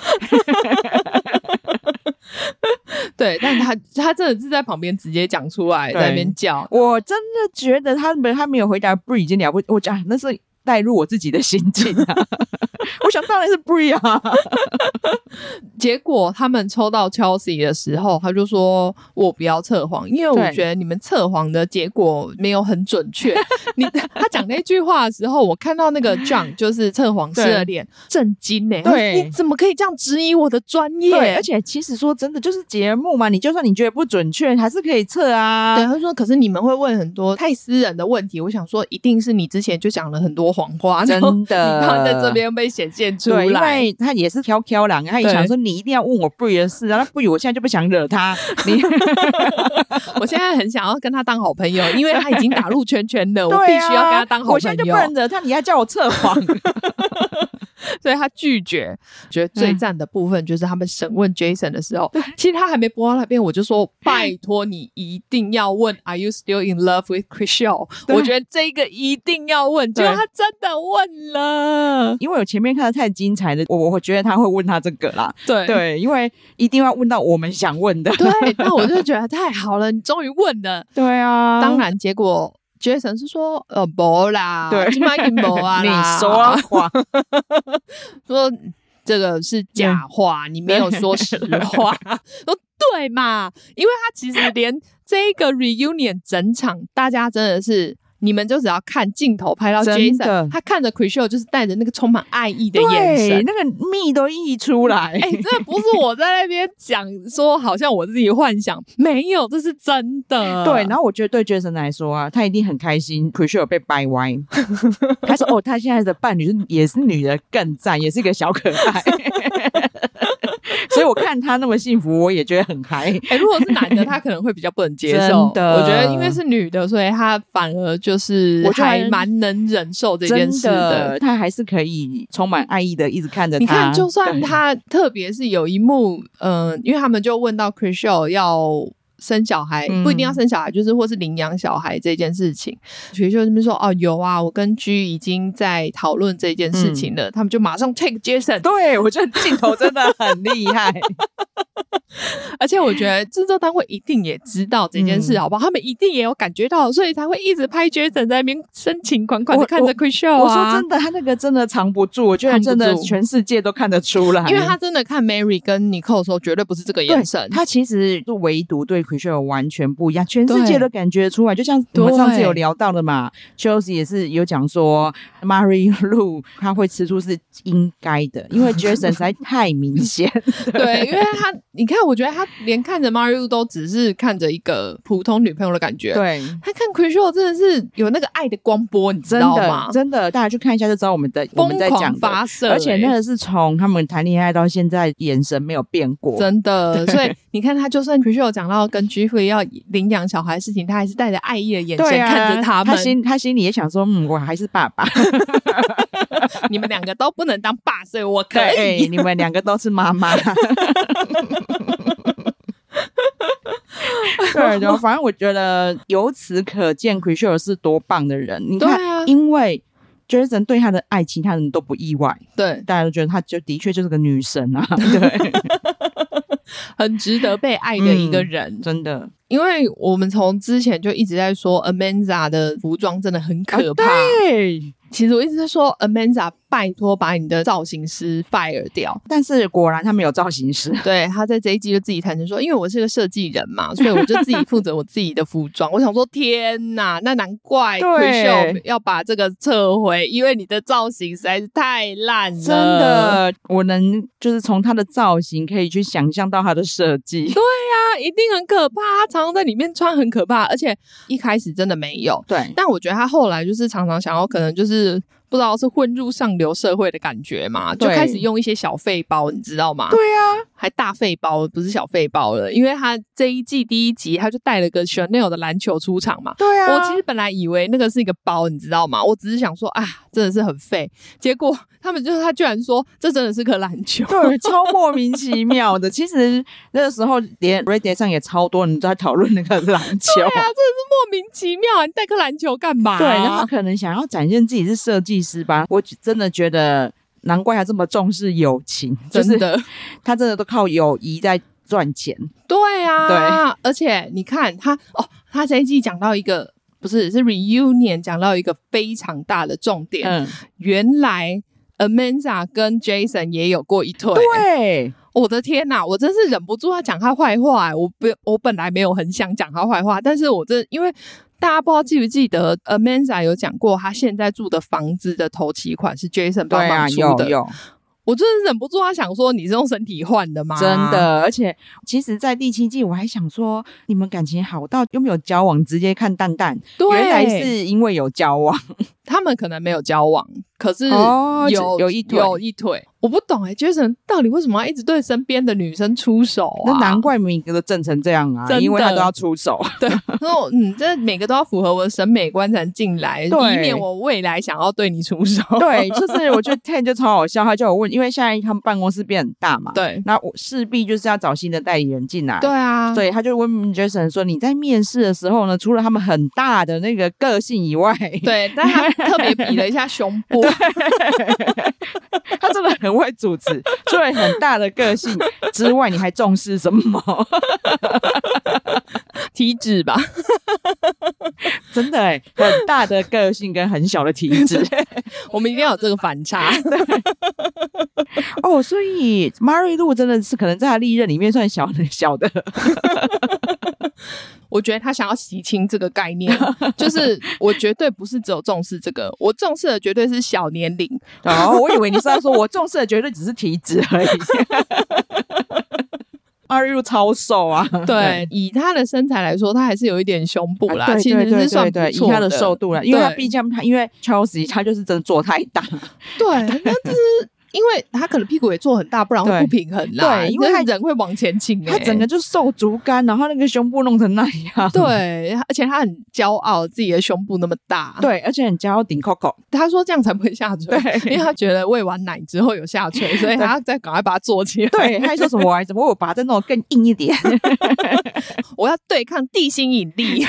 对，但他他真的是在旁边直接讲出来，在那边叫。 我真的觉得他他没有回答 Brie 已经了不起，我讲那是带入我自己的心境啊。我想当然是 Brie 啊。 结果他们抽到 Chelsea 的时候，他就说我不要测谎，因为我觉得你们测谎的结果没有很准确。你他讲那句话的时候，我看到那个 John 就是测谎师的脸震惊欸，对，你怎么可以这样质疑我的专业？ 对，而且其实说真的，就是节目嘛，你就算你觉得不准确，还是可以测啊。 对，他说可是你们会问很多太私人的问题，我想说一定是你之前就讲了很多谎话， 真的， 你怕在这边被显现出来。 对，因为他也是挑挑狼，他也想说你一定要问我 Bree 的事啊，那 Bree 我现在就不想惹他。你我现在很想要跟他当好朋友，因为他已经打入圈圈了，我必须要跟他当好朋友。 我现在就不能惹他，你还叫我测谎。 所以他拒绝。觉得最赞的部分就是他们审问 Jason 的时候，其实他还没播到那边，我就说拜托你一定要问 Are you still in love with Chrishell？ 我觉得这个一定要问，结果他真的问了。 因为我前面看的太精彩了，我我觉得他会问他这个啦。 对对，因为一定要问到我们想问的。 对，那我就觉得太好了，你终于问了。 对啊， 当然结果Jason 是说呃没啦， 对， 今晚没啊啦， 你说谎， 说这个是假话，你没有说实话。说对嘛，因为他其实连这个 reunion 整场，大家真的是。你们就只要看镜头拍到 Jason， 他看着 Chrishell 就是带着那个充满爱意的眼神， 对，那个蜜都溢出来。 哎、欸，这不是我在那边讲说，好像我自己幻想，没有，这是真的。 对，然后我觉得对 Jason 来说啊，他一定很开心 Chrishell 被掰歪。他说哦，他现在的伴侣也是女的，更赞，也是一个小可爱。所以我看他那么幸福，我也觉得很嗨。 哎、欸，如果是男的，他可能会比较不能接受。真的，我觉得因为是女的，所以他反而就是还蛮能忍受这件事的。 真的，他还是可以充满爱意的一直看着他。 你看，就算他特别是有一幕，嗯、呃，因为他们就问到 Chrishell 要生小孩，不一定要生小孩，就是或是领养小孩这件事情，学校这边说哦有啊，我跟 G 已经在讨论这件事情了、嗯、他们就马上 take Jason。 对，我觉得镜头真的很厉害。 而且我觉得制作单位一定也知道这件事、嗯、好不好，他们一定也有感觉到，所以才会一直拍 Jason 在那边深情款款的看着 Chrishell 啊。 我说真的，他那个真的藏不住，我觉得真的全世界都看得出来， 因为他真的看 Mary 跟 Nicole 的时候绝对不是这个眼神， 他其实就唯独对 Chrishell 完全不一样，全世界都感觉出来。就像我们上次有聊到的嘛， Chelsea 也是有讲说 Mary Lou 他会吃醋是应该的，因为 Jason 实在太明显。 对, 对，因为他你看，我觉得他连看着 Mary Lou 都只是看着一个普通女朋友的感觉， 对， 他看 Chrishell 真的是有那个爱的光波，你知道吗？ 真的，真的大家去看一下就知道我们的我们在讲的发射、欸， 而且那个是从他们谈恋爱到现在眼神没有变过， 真的。所以你看，他就算 Chrishell 讲到跟 Jeffrey 要领养小孩的事情，他还是带着爱意的眼神看着他们， 他心他心里也想说，嗯，我还是爸爸。 你们两个都不能当爸，所以我可以。 你们两个都是妈妈。对，然后反正我觉得由此可见 Chrishell 是多棒的人。你看，啊、因为 Jason 对他的爱，其他人都不意外。 对， 大家都觉得他就的确就是个女神啊。对， 很值得被爱的一个人， 嗯、真的。 因为我们从之前就一直在说 Amanda 的服装真的很可怕。啊、 对， 其实我一直在说 Amanda 拜托把你的造型师 fire 掉， 但是果然他没有造型师。 对，他在这一季就自己坦诚说，因为我是个设计人嘛，所以我就自己负责我自己的服装。我想说天哪，那难怪 Chrishell 要把这个撤回，因为你的造型实在是太烂了。 真的，我能就是从他的造型可以去想象到他的设计。 对啊，一定很可怕，他常常在里面穿很可怕，而且一开始真的没有。 对， 但我觉得他后来就是常常想要可能就是不知道是混入上流社会的感觉嘛，就开始用一些小废包，你知道吗？ 对啊， 还大废包，不是小废包了，因为他这一季第一集他就带了个 Chanel 的篮球出场嘛。 对啊， 我其实本来以为那个是一个包，你知道吗？我只是想说啊，真的是很废，结果他们就是他居然说这真的是颗篮球。 对，超莫名其妙的。其实那个时候连 Reddit 上也超多人在讨论那个篮球。 对啊，真的是莫名其妙，你带颗篮球干嘛？ 对，然后他可能想要展现自己是设计师吧。我真的觉得难怪他这么重视友情， 真的， 就是、他真的都靠友谊在赚钱。 对啊， 对， 而且你看他哦，他这一季讲到一个不是是 reunion 讲到一个非常大的重点，嗯，原来 Amanda 跟 Jason 也有过一腿。 对， 我的天哪，我真是忍不住要讲他坏话、欸、我不我本来没有很想讲他坏话，但是我真因为大家不知道记不记得 Amanda 有讲过他现在住的房子的头期款是 Jason 帮忙出的。 对啊，有有。 我真的忍不住他想说你是用身体换的吗？ 真的，而且其实在第七季我还想说你们感情好到有没有交往直接看蛋蛋， 对， 原来是因为有交往。 他们可能没有交往，可是有、 哦、有一腿有一腿。我不懂哎、欸、，Jason 到底为什么要一直对身边的女生出手啊？ 那难怪每个都整成这样啊，因为他都要出手。 对，然后嗯，这每个都要符合我的审美观才能进来，以免我未来想要对你出手。 对，就是我觉得 Ten 就超好笑，他就有问，因为现在他们办公室变很大嘛， 对， 那我势必就是要找新的代理人进来。 对啊， 所以他就问 Jason 说：“你在面试的时候呢，除了他们很大的那个个性以外， 对，但他特别比了一下胸部， 他真的很会主持。除了很大的个性之外，你还重视什么？ 体脂吧？ 真的哎，很大的个性跟很小的体脂， 我们一定要有这个反差。 哦，所以 Mary Lou 真的是可能在他历任里面算小的小的。” 我觉得他想要洗清这个概念，就是我绝对不是只有重视这个，我重视的绝对是小年龄。 哦，我以为你是要说我重视的绝对只是体脂而已。Mary Lou 超瘦啊， 对，以他的身材来说，他还是有一点胸部啦， 啊、对其实是算不错的。 对对对，以他的瘦度啦，因为他毕竟他因为 Chelsea 他就是真的做太大， 对，那就是。因为他可能屁股也做很大，不然会不平衡啦。对，因为他人会往前倾、欸， 他整个就瘦竹竿，然后那个胸部弄成那样。 对，而且他很骄傲自己的胸部那么大。 对，而且很骄傲顶 Coco。 他说这样才不会下垂，因为他觉得喂完奶之后有下垂，所以他要再赶快把它做起来。 对，他还说什么？怎么我把它再弄更硬一点？ 我要对抗地心引力。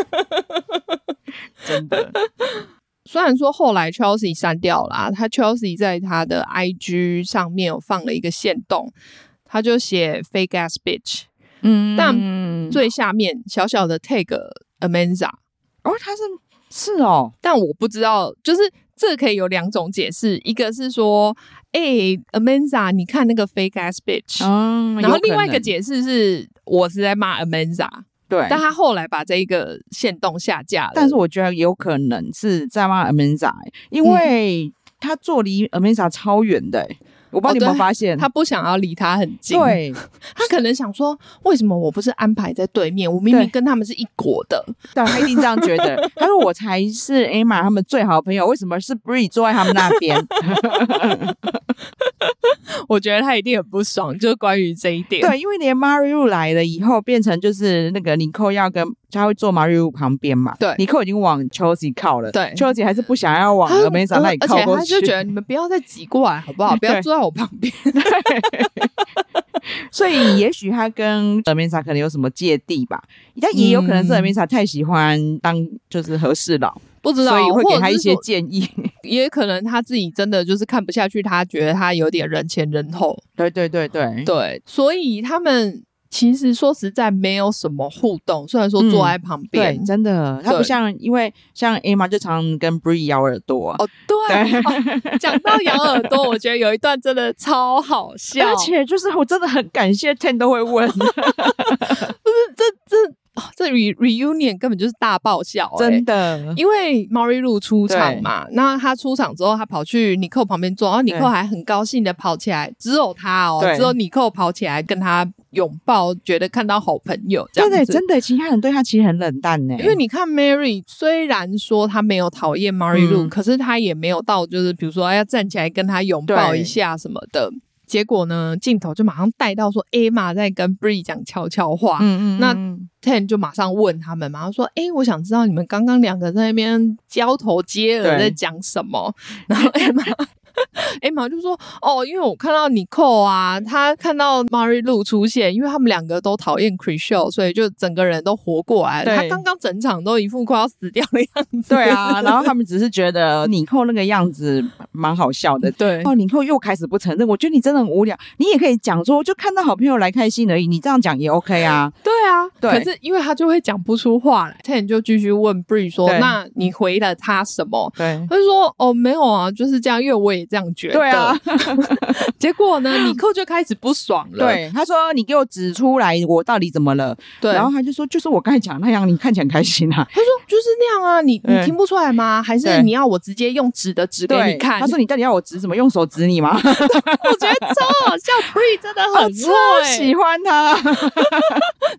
真的。 虽然说后来 Chelsea 删掉了，他 Chelsea 在他的 I G 上面有放了一个限动，他就写 fake ass bitch， 嗯，但最下面小小的 tag Amenza， 哦，他是是哦， 但我不知道，就是这可以有两种解释，一个是说，哎、欸、，Amenza， 你看那个 fake ass bitch，、嗯、然后另外一个解释是我是在骂 Amenza。对，但他后来把这一个限动下架了。 但是我觉得有可能是在骂 Amenza， 因为他坐离 Amenza 超远的、欸。我不知道你有没有发现、 哦、他不想要离他很近。 对， 他可能想说，为什么我不是安排在对面？我明明跟他们是一国的。 对，他一定这样觉得。他说我才是 Emma 他们最好的朋友，为什么是 Brie 坐在他们那边？ 我觉得他一定很不爽，就是关于这一点。 对，因为连 Mary Lou 来了以后，变成就是那个Nicole要跟他会坐 Mary Lou 旁边嘛。对，Nicole 已经往 Chelsea 靠了。对 ，Chelsea 还是不想要往 Amenza 那里靠过去， 而且他就觉得你们不要再挤过来好不好？不要坐在我旁边。 所以也许他跟 Amenza 可能有什么芥蒂吧，但也有可能是 Amenza 太喜欢当就是和事佬。不知道，所以会给他一些建议。 也可能他自己真的就是看不下去，他觉得他有点人前人后。 对对对对对，所以他们其实说实在没有什么互动，虽然说坐在旁边、 嗯、对，真的他不像，因为像 Emma 就常跟 Brie 咬耳朵。 哦对，讲、哦、到咬耳朵我觉得有一段真的超好笑， 而且就是我真的很感谢 Ten 都会问。不是这这哦、这 re reunion 根本就是大爆笑、欸、 真的， 因为 Mary Lou 出场嘛，那他出场之后他跑去 Nicole 旁边坐，然后 Nicole 还很高兴的跑起来，只有他哦，只有 Nicole 跑起来跟他拥抱，觉得看到好朋友这样子。 对对，真的，其他人对他其实很冷淡呢。 因为你看 Mary 虽然说他没有讨厌 Mary Lou、嗯、可是他也没有到就是比如说要站起来跟他拥抱一下什么的。结果呢，镜头就马上带到说 Emma 在跟 Brie 讲悄悄话，嗯嗯嗯，那 Ten 就马上问他们嘛，他说：“哎、欸，我想知道你们刚刚两个在那边交头接耳在讲什么？”然后 Emma Emma 就说：“哦，因为我看到 Nicole 啊，她看到 Mary Lou 出现，因为他们两个都讨厌 Chrishell， 所以就整个人都活过来了。她刚刚整场都一副快要死掉的样子。 对啊，然后他们只是觉得 Nicole 那个样子蛮好笑的。对，哦 ，Nicole 又开始不承认，我觉得你真的很无聊。你也可以讲说，就看到好朋友来开心而已，你这样讲也 OK 啊。 对啊，对。可是因为他就会讲不出话来 ，Ten 就继续问 Brie 说：‘那你回了他什么？’对，他就说：‘哦，没有啊，就是这样，因为我也这样觉得。’对啊。结果呢Nicole就开始不爽了。 对，他说你给我指出来我到底怎么了。对，然后他就说就是我刚才讲那样，你看起来很开心啊。 他说就是那样啊，你你听不出来吗？还是你要我直接用指的指给你看？ 他说你到底要我指什么？用手指你吗？我觉得超好笑，Brie 真的很会， 超喜欢他。 结果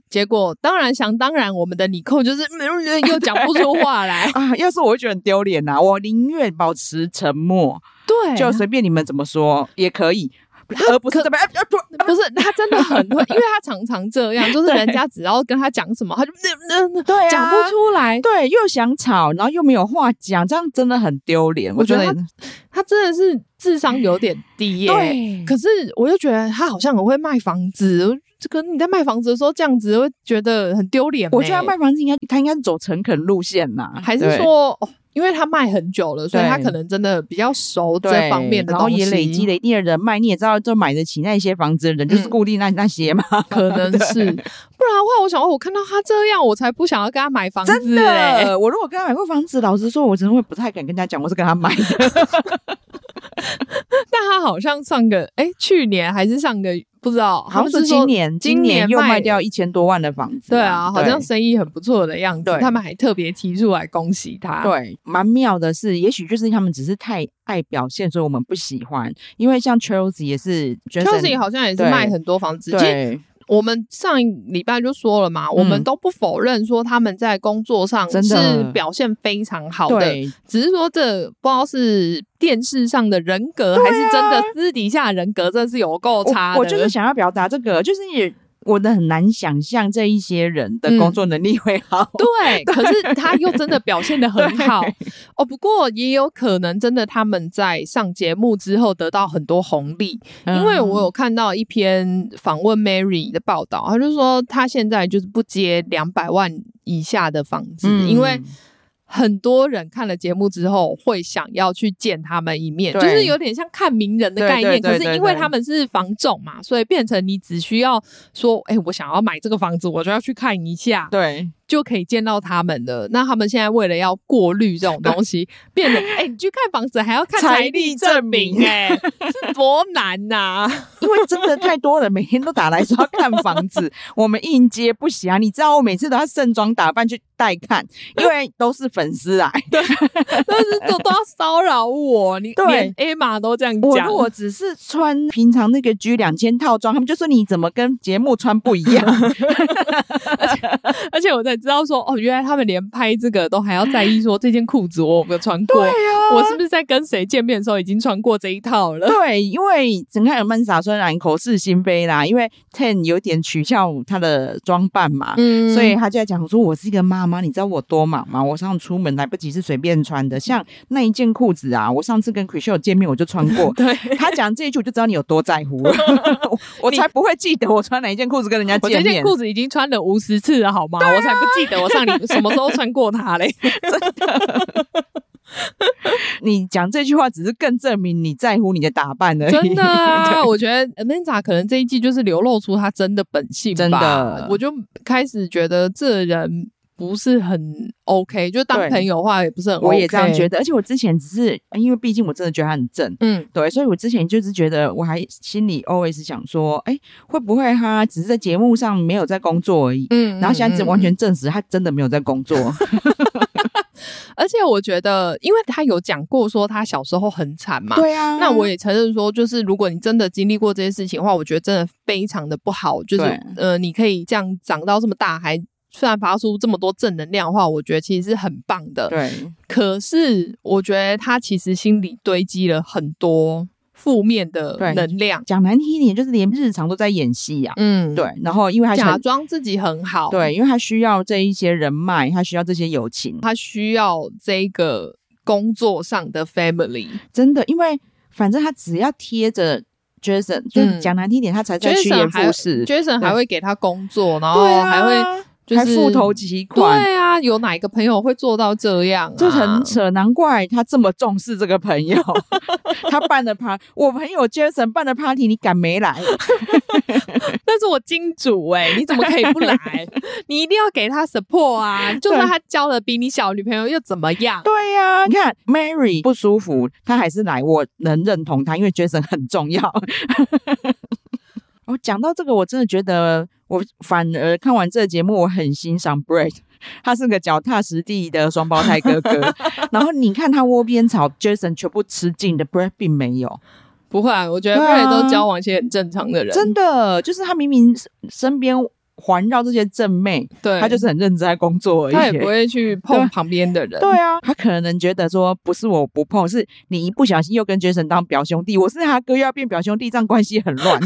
果当然想当然我们的尼寇就是又讲不出话来啊，要是我会觉得很丢脸啊，我宁愿保持沉默， 对， 就随便你们怎么说也可以，而不是这边不是他真的很会，因为他常常这样，就是人家只要跟他讲什么，他就对啊讲不出来， 对，又想吵，然后又没有话讲，这样真的很丢脸。我觉得他, 他真的是智商有点低耶、欸。 对， 可是我就觉得他好像很会卖房子。这个你在卖房子的时候这样子会觉得很丢脸、欸。 我觉得他卖房子应该他应该是走诚恳路线呐， 还是说哦，因为他卖很久了，所以他可能真的比较熟这方面的东西， 然后也累积了一定的人脉。你也知道，就买得起那些房子的人，嗯、就是固定那那些嘛， 可能是。不然的话，我想我看到他这样，我才不想要跟他买房子、欸。真的，我如果跟他买过房子，老实说，我真的会不太敢跟他讲我是跟他买的。 但他好像上个哎、欸，去年还是上个不知道， 好像是今年，今年又卖掉一千多万的房子、啊。 对啊，好像生意很不错的样子。他们还特别提出来恭喜他。 对，蛮妙的是，也许就是他们只是太爱表现，所以我们不喜欢。因为像 Chelsea 也是 ，Chelsea 好像也是卖很多房子。对。我们上一礼拜就说了嘛、嗯，我们都不否认说他们在工作上是表现非常好的，只是说这不知道是电视上的人格、啊、还是真的私底下人格真的是有够差的。 我, 我就是想要表达这个，就是也我的很难想象这一些人的工作能力会好、嗯、 对，可是他又真的表现得很好哦。不过也有可能真的他们在上节目之后得到很多红利、嗯、因为我有看到一篇访问 Mary 的报道，他就说他现在就是不接两百万以下的房子、嗯、因为很多人看了节目之后会想要去见他们一面，就是有点像看名人的概念。对对对对对，可是因为他们是房仲嘛，所以变成你只需要说哎、欸，我想要买这个房子，我就要去看一下， 对， 就可以见到他们了。那他们现在为了要过滤这种东西变成哎、欸，你去看房子还要看财力证明，哎、欸，是多难啊因为真的太多人每天都打来说要看房子我们应接不暇，你知道我每次都要盛装打扮去带看，因为都是粉丝来对，但是都都要骚扰我，你连 Emma 都这样讲。 我如果只是穿平常那个 G 两千套装，他们就说你怎么跟节目穿不一样而且而且我才知道说哦，原来他们连拍这个都还要在意说这件裤子我有没有穿过。对啊，我是不是在跟谁见面的时候已经穿过这一套了。 对，因为整个 Amanda 虽然口是心非啦，因为 Ten 有点取笑他的装扮嘛、嗯、所以他就在讲说我是一个妈妈，你知道我多忙吗？我上次出门来不及是随便穿的，像那一件裤子啊，我上次跟 Chriselle 见面我就穿过对，他讲这一句我就知道你有多在乎了我, 我才不会记得我穿哪一件裤子跟人家见面。 我这件裤子已经穿了五十次了好吗、啊、我才不记得我上你什么时候穿过它嘞真的你讲这句话只是更证明你在乎你的打扮而已。 真的啊我觉得 Amanda 可能这一季就是流露出她真的本性吧。 真的， 我就开始觉得这人不是很 OK， 就当朋友的话也不是很 OK。 我也这样觉得，而且我之前只是因为毕竟我真的觉得他很正，嗯，对，所以我之前就是觉得我还心里 always 想说哎、欸，会不会他只是在节目上没有在工作而已，嗯，然后现在完全证实他真的没有在工作而且我觉得因为他有讲过说他小时候很惨嘛， 对啊， 那我也承认说就是如果你真的经历过这些事情的话，我觉得真的非常的不好，就是呃，你可以这样长到这么大还虽然发出这么多正能量的话，我觉得其实是很棒的。 对， 可是我觉得他其实心里堆积了很多负面的能量。 讲难听一点，就是连日常都在演戏啊。嗯，对。然后因为他假装自己很好， 对，因为他需要这一些人脉，他需要这些友情， 他需要这个工作上的 family。 真的，因为反正他只要贴着。Jason 就讲难听一点、嗯、他才在趋炎附势， Jason 还会给他工作，然后还会、就是、 还付头期款。 对啊，有哪一个朋友会做到这样啊？ 这很扯，难怪他这么重视这个朋友他办的 party， 我朋友 Jason 办的 party 你敢没来但是我金主哎、欸，你怎么可以不来你一定要给他 support 啊，就算他交了比你小女朋友又怎么样？ 对啊，你看 Mary 不舒服他还是来，我能认同他，因为 Jason 很重要我讲到这个我真的觉得我反而看完这个节目我很欣赏 Brett， 他是个脚踏实地的双胞胎哥哥然后你看他窝边草 Jason 全部吃尽的 Brett 并没有。 不会啊，我觉得 Brett 都交往一些很正常的人、 啊、真的就是他明明身边环绕这些正妹， 对， 他就是很认真在工作而已， 他也不会去碰旁边的人。 对啊，他可能觉得说不是我不碰，是你一不小心又跟 Jason 当表兄弟，我是他哥又要变表兄弟，这样关系很乱。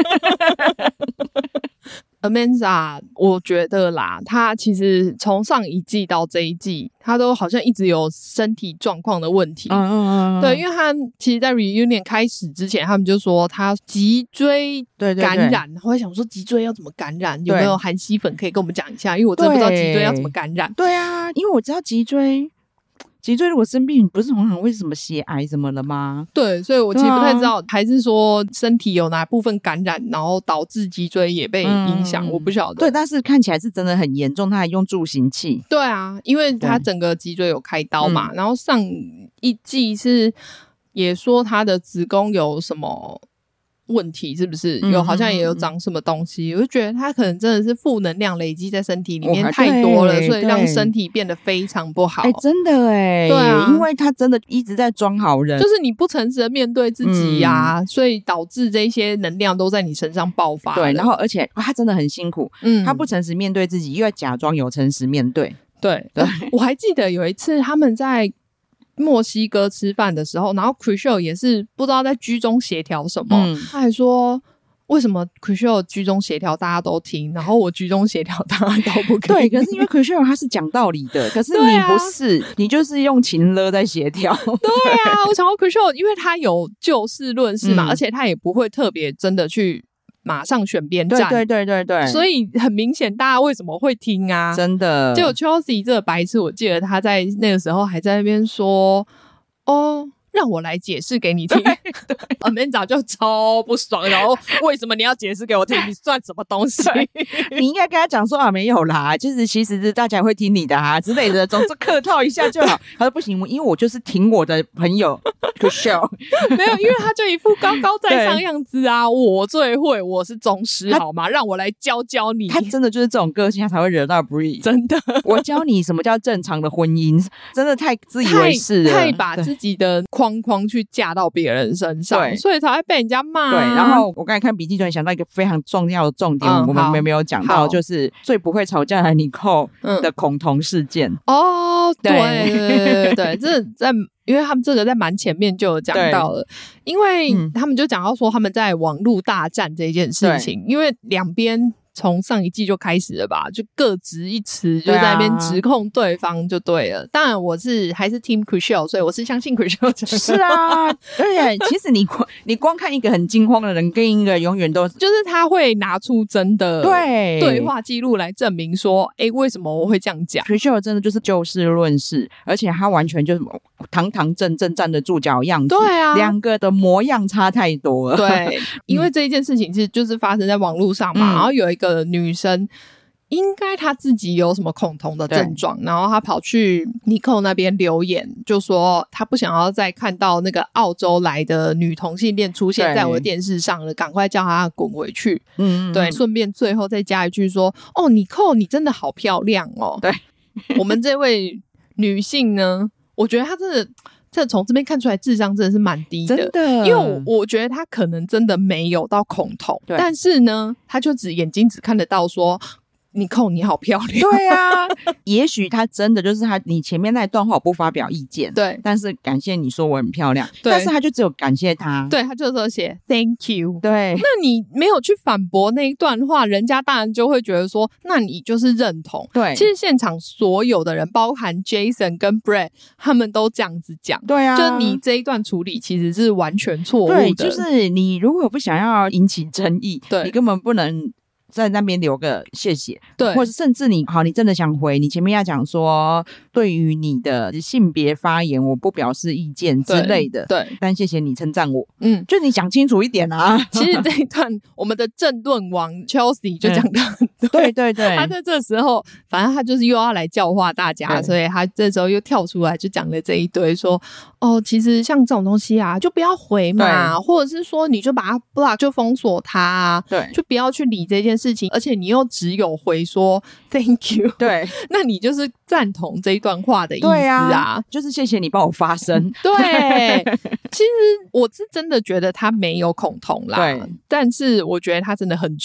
Amanda 我觉得啦，她其实从上一季到这一季她都好像一直有身体状况的问题。嗯嗯嗯，对，因为她其实在 reunion 开始之前他们就说她脊椎感染，我在想说脊椎要怎么感染，有没有韩系粉可以跟我们讲一下，因为我真的不知道脊椎要怎么感染。 对啊，因为我知道脊椎脊椎如果生病不是通常会什么血癌什么了吗？ 对，所以我其实不太知道、啊、还是说身体有哪部分感染然后导致脊椎也被影响、嗯、我不晓得。 对，但是看起来是真的很严重，他还用助行器。 对啊，因为他整个脊椎有开刀嘛、嗯、然后上一季是也说他的子宫有什么问题，是不是有好像也有长什么东西、嗯、我就觉得他可能真的是负能量累积在身体里面太多了、哦、所以让身体变得非常不好。 哎、欸，真的哎， 对啊， 因为他真的一直在装好人， 就是你不诚实的面对自己呀、啊嗯，所以导致这些能量都在你身上爆发。 对，然后而且他真的很辛苦，嗯，他不诚实面对自己，又要假装有诚实面对。 对对，我还记得有一次他们在墨西哥吃饭的时候，然后 Chrishell 也是不知道在居中协调什么、嗯、他还说为什么 Chrishell 居中协调大家都听，然后我居中协调大家都不可以。 对，可是因为 Chrishell 他是讲道理的，可是你不是、啊、你就是用情勒在协调。 对啊，我想到 Chrishell 因为他有就事论事嘛、嗯、而且他也不会特别真的去马上选边站， 对对对对对， 所以很明显大家为什么会听啊？ 真的， 结果 Chelsea 这个白痴，我记得他在那个时候还在那边说哦，让我来解释给你听。Amanda 就超不爽，然后为什么你要解释给我听？你算什么东西？ 你应该跟他讲说啊，没有啦，就是其实是大家会听你的啊之类的，总之客套一下就好。他说不行，因为我就是挺我的朋友 Chrishell。 没有，因为他就一副高高在上样子啊，我最会，我是宗师好吗？让我来教教你。 他真的就是这种个性，他才会惹到 Brie。 真的， 我教你什么叫正常的婚姻，真的太自以为是了， 太把自己的框框去架到别人身上，所以才会被人家骂、啊。 对，然后我刚才看笔记突然想到一个非常重要的重点，嗯、我们没有讲到，就是最不会吵架的Nicole的恐同事件。 嗯、哦，对对对对对，这在因为他们这个在蛮前面就有讲到了，因为他们就讲到说他们在网络大战这件事情，因为两边。从上一季就开始了吧，就各执一词，就在那边指控对方就对了。当然我是还是 Team Chrishell， 所以我是相信 Chrishell。 是啊，而且其实你光你光看一个很惊慌的人，跟一个永远都就是他会拿出真的对对话记录来证明说，哎、欸，为什么我会这样讲 ？Chrishell 真的就是就事论事，而且他完全就是堂堂正正站得住脚样子。 对啊， 两个的模样差太多了。 对，因为这一件事情其实就是发生在网络上嘛，嗯、然后有一个。的女生应该她自己有什么恐同的症状，然后她跑去 Nicole 那边留言，就说她不想要再看到那个澳洲来的女同性恋出现在我的电视上了，赶快叫她滚回去。嗯，对，顺便最后再加一句说，哦 Nicole 你真的好漂亮哦。 对， 我们这位女性呢，我觉得她真的这从这边看出来智商真的是蛮低的， 真的， 因为我我觉得他可能真的没有到恐同，但是呢，他就只眼睛只看得到说Nicole你好漂亮。 对啊，也许他真的就是他，你前面那段话我不发表意见， 对， 但是感谢你说我很漂亮，但是他就只有感谢他， 对，他就说写 Thank you， 对， 那你没有去反驳那一段话，人家当然就会觉得说，那你就是认同。 对， 其实现场所有的人，包含 Jason 跟 Brett， 他们都这样子讲， 对啊， 就你这一段处理其实是完全错误的， 对，就是你如果不想要引起争议，对，你根本不能在那边留个谢谢， 对， 或者甚至你好，你真的想回，你前面要讲说，对于你的性别发言，我不表示意见之类的， 对，对， 但谢谢你称赞我，嗯，就你讲清楚一点啊。 其实这一段我们的政论王 Chelsea 就讲到很多， 对对对， 他在这时候，反正他就是又要来教化大家，所以他这时候又跳出来就讲了这一堆，说哦，其实像这种东西啊，就不要回嘛，或者是说你就把他 block 就封锁他啊，对，就不要去理这件事情，而且你又只有回说 thank you， 对， 那你就是赞同这一段话的意思啊，对啊， 就是谢谢你帮我发声。 对，其实我是真的觉得他没有恐同啦，对，但是我觉得他真的很蠢。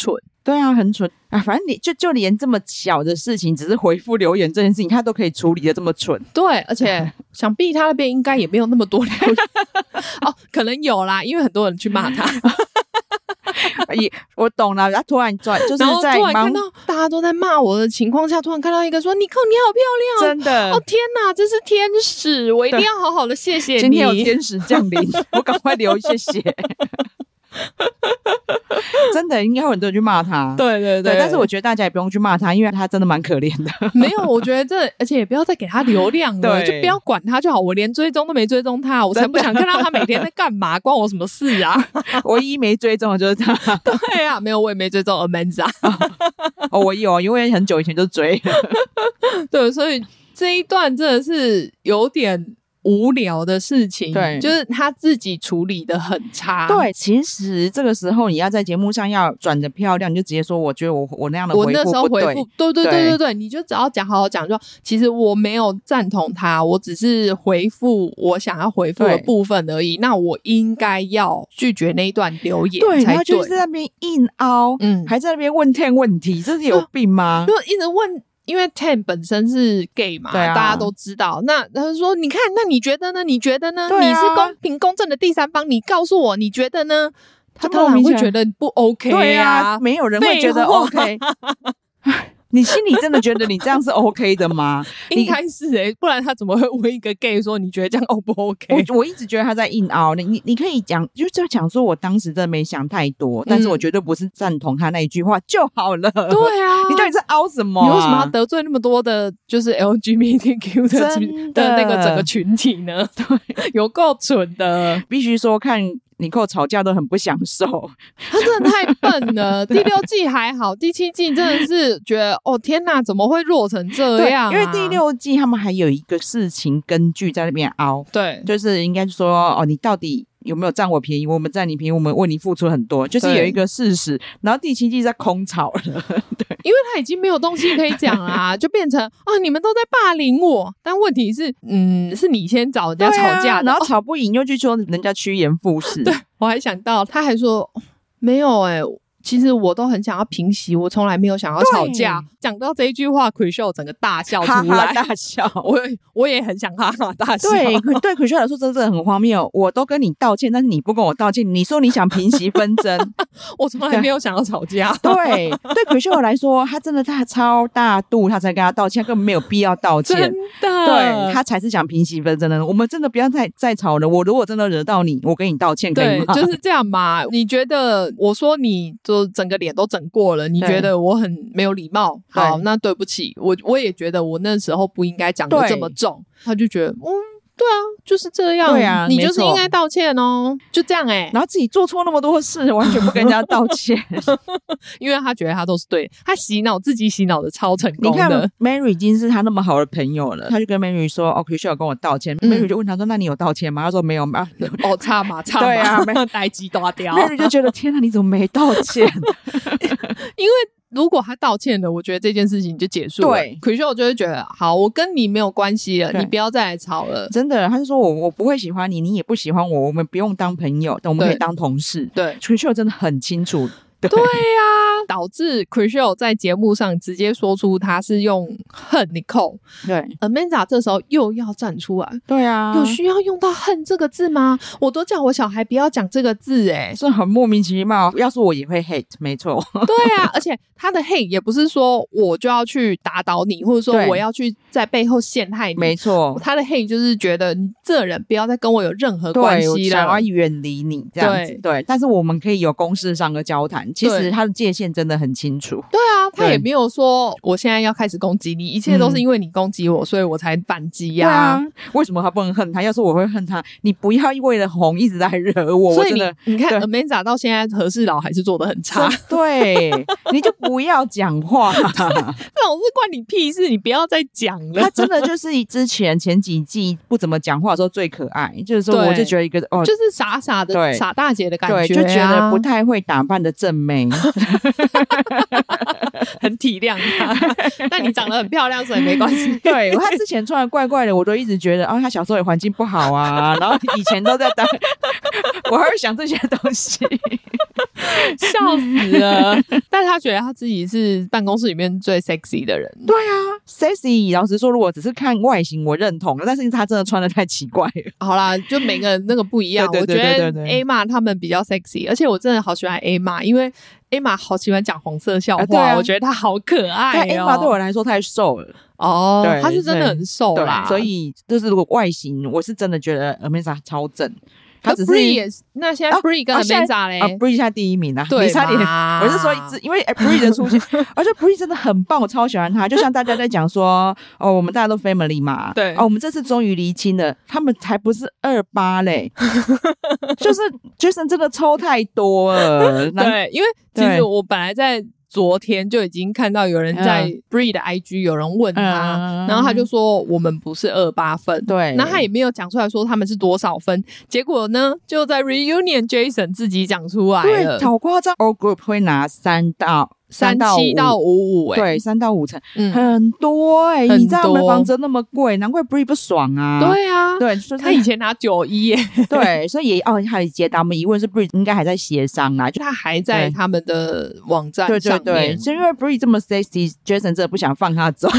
对啊，很蠢啊！反正你就就连这么小的事情，只是回复留言这件事情，他都可以处理的这么蠢。 对，而且想必他那边应该也没有那么多留言哦，可能有啦，因为很多人去骂他。 也我懂了，他突然转就是在突然看到大家都在骂我的情况下，突然看到一个说：“尼克，你好漂亮！”真的哦，天哪，这是天使，我一定要好好的谢谢你。 今天有天使降临，我赶快留谢谢。真的应该会很多人去骂他， 对对 对, 对， 但是我觉得大家也不用去骂他，因为他真的蛮可怜的。 没有，我觉得这，而且也不要再给他流量了，就不要管他就好。我连追踪都没追踪他，我才不想看到他每天在干嘛，关我什么事啊？ 唯一没追踪的就是他。 对啊，没有，我也没追踪 Amanda。 哦，我有，因为很久以前就追了。 对，所以这一段真的是有点无聊的事情，对，就是他自己处理的很差。 对，其实这个时候你要在节目上要转得漂亮，你就直接说，我觉得我我那样的回复不对。 我那时候回复，对对对对对，你就只要讲好好讲，就其实我没有赞同他，我只是回复我想要回复的部分而已。那我应该要拒绝那一段留言才对。 对，然后就是在那边硬凹，嗯，还在那边问天问题，这是有病吗？ 就一直问。因为 Ten 本身是 gay 嘛，啊、大家都知道。那他说：“你看，那你觉得呢？你觉得呢？啊、你是公平公正的第三方，你告诉我，你觉得呢？”他当然会觉得不 OK 啊， 对啊，没有人会觉得 OK。你心里真的觉得你这样是 OK 的吗？ 应该是诶、欸，不然他怎么会问一个 gay 说你觉得这样 O 不 OK？ 我我一直觉得他在硬凹，你你可以讲，就就讲说我当时真的没想太多，但是我绝对不是赞同他那一句话就好了。对啊， 你到底在凹什么、啊？ 你为什么要得罪那么多的，就是 L G B T Q 的的那个整个群体呢？对，有够蠢的， 必须说看。尼克吵架都很不享受， 他真的太笨了。第六季还好，第七季真的是觉得哦天哪，怎么会弱成这样、啊？ 因为第六季他们还有一个事情根据在那边凹，对，就是应该说哦，你到底有没有占我便宜？我们占你便宜，我们为你付出很多，就是有一个事实。然后第七季在空吵了，对， 因为他已经没有东西可以讲啊，就变成啊，你们都在霸凌我。但问题是，嗯，是你先找人家吵架的， 啊、然后吵不赢、哦、又去说人家趋炎附势。 对，我还想到，他还说没有哎、欸。其实我都很想要平息，我从来没有想要吵架。讲到这一句话 Chrishell 整个大笑出来， 哈哈大笑。 我我也很想哈哈大笑。 对对 Chrishell 来说真的很荒谬。我都跟你道歉，但是你不跟我道歉。你说你想平息纷争， 我从来没有想要吵架。 对对 Chrishell 来说，他真的他超大度，他才跟他道歉，他根本没有必要道歉。真的，对他才是想平息纷争的。我们真的不要再再吵了。我如果真的惹到你，我跟你道歉可以吗？ 对，就是这样嘛。你觉得我说你就整个脸都整过了，你觉得我很没有礼貌？好，那对不起，我我也觉得我那时候不应该讲得这么重。他就觉得，嗯，对啊，就是这样，对啊，你就是应该道歉哦，就这样哎、欸。 然后自己做错那么多事，完全不跟人家道歉， 因为他觉得他都是对，他洗脑自己洗脑的超成功的。 你看 Mary 已经是他那么好的朋友了，他就跟 Mary 说：“哦 ，Chrishell 跟我道歉。嗯” Mary 就问他说：“那你有道歉吗？”他说：“没有嘛。” 哦，差嘛差嘛， 对啊， 呆鸡大雕。 Mary 就觉得天哪，你怎么没道歉？ 因为如果他道歉了，我觉得这件事情就结束了。对 Chrishell 就会觉得好，我跟你没有关系了，你不要再来吵了。 真的，他就说我我不会喜欢你，你也不喜欢我，我们不用当朋友，但我们可以当同事。对 Chrishell 真的很清楚。 对呀、啊，导致 Chrishell 在节目上直接说出他是用恨 Nicole。对 ，Amanda 这时候又要站出来。对啊，有需要用到恨这个字吗？我都叫我小孩不要讲这个字、欸，哎， 是很莫名其妙。要是我也会 hate， 没错。 对啊，而且他的 hate 也不是说我就要去打倒你，或者说我要去在背后陷害你。没错，他的 hate 就是觉得你这人不要再跟我有任何关系了， 对，想要远离你这样子。对，对，但是我们可以有公事上的交谈。其实他的界限真的很清楚。 对啊，他也没有说我现在要开始攻击你，一切都是因为你攻击我、嗯、所以我才反击呀、啊。 对啊，为什么他不能恨他？要是我会恨他，你不要为了红一直在惹我。 所以你我真的你看 Amanda 到现在和事佬还是做得很差。 对，你就不要讲话，这种事关你屁事，你不要再讲了。 他真的就是之前前几季不怎么讲话的时候最可爱，就是说我就觉得一个哦， 就是傻傻的傻大姐的感觉、啊， 对，就觉得不太会打扮的正妹。 很体谅他。但你长得很漂亮，所以没关系。 对，他之前穿的怪怪的，我都一直觉得，哦，他小时候也环境不好啊，然后以前都在当，我还会想这些东西， 笑死了。但他觉得他自己是办公室里面最 sexy 的人。 对啊 ，sexy。老实说，如果只是看外形，我认同，但是他真的穿的太奇怪了。 好啦，就每个人那个不一样。 对对对对对对， 我觉得 Emma 他们比较 sexy， 而且我真的好喜欢 Emma， 因为 Emma 好喜欢讲黄色笑话，啊啊、我觉得她好可爱哦。 Emma 对我来说太瘦了。 哦，她是真的很瘦啦， 所以就是如果外形，我是真的觉得 Amanda 超正。 他只是 Brie 也是，那现在 Brie 跟 Amanda 嘞、 啊啊、，Brie 现在第一名啊， 对， 差点。我是说，因为 Brie 的出现，而且 Brie 真的很棒，我超喜欢他。就像大家在讲说，哦，我们大家都 family 嘛， 对， 哦，我们这次终于离清了，他们才不是二八嘞，就是 Jason 真的抽太多了。 对，因为其实我本来在。昨天就已经看到有人在 Brie 的 I G 有人问他、嗯、然后他就说我们不是二八分， 对， 那他也没有讲出来说他们是多少分，结果呢就在 Reunion Jason 自己讲出来了， 对，好夸张 All Group 会拿三到三七到五五，哎， 对，三到五成，嗯，很多哎、欸，你知道我们房子那么贵，难怪 Brie 不爽啊。 对啊， 对，就是、 他以前拿九一耶， 对，所以也哦，他也解答我们疑问是 Brie 应该还在协商啊， 就他还在他们的网站上面， 对对对，是因为 Brie 这么 sexy，Jason 真的不想放他走。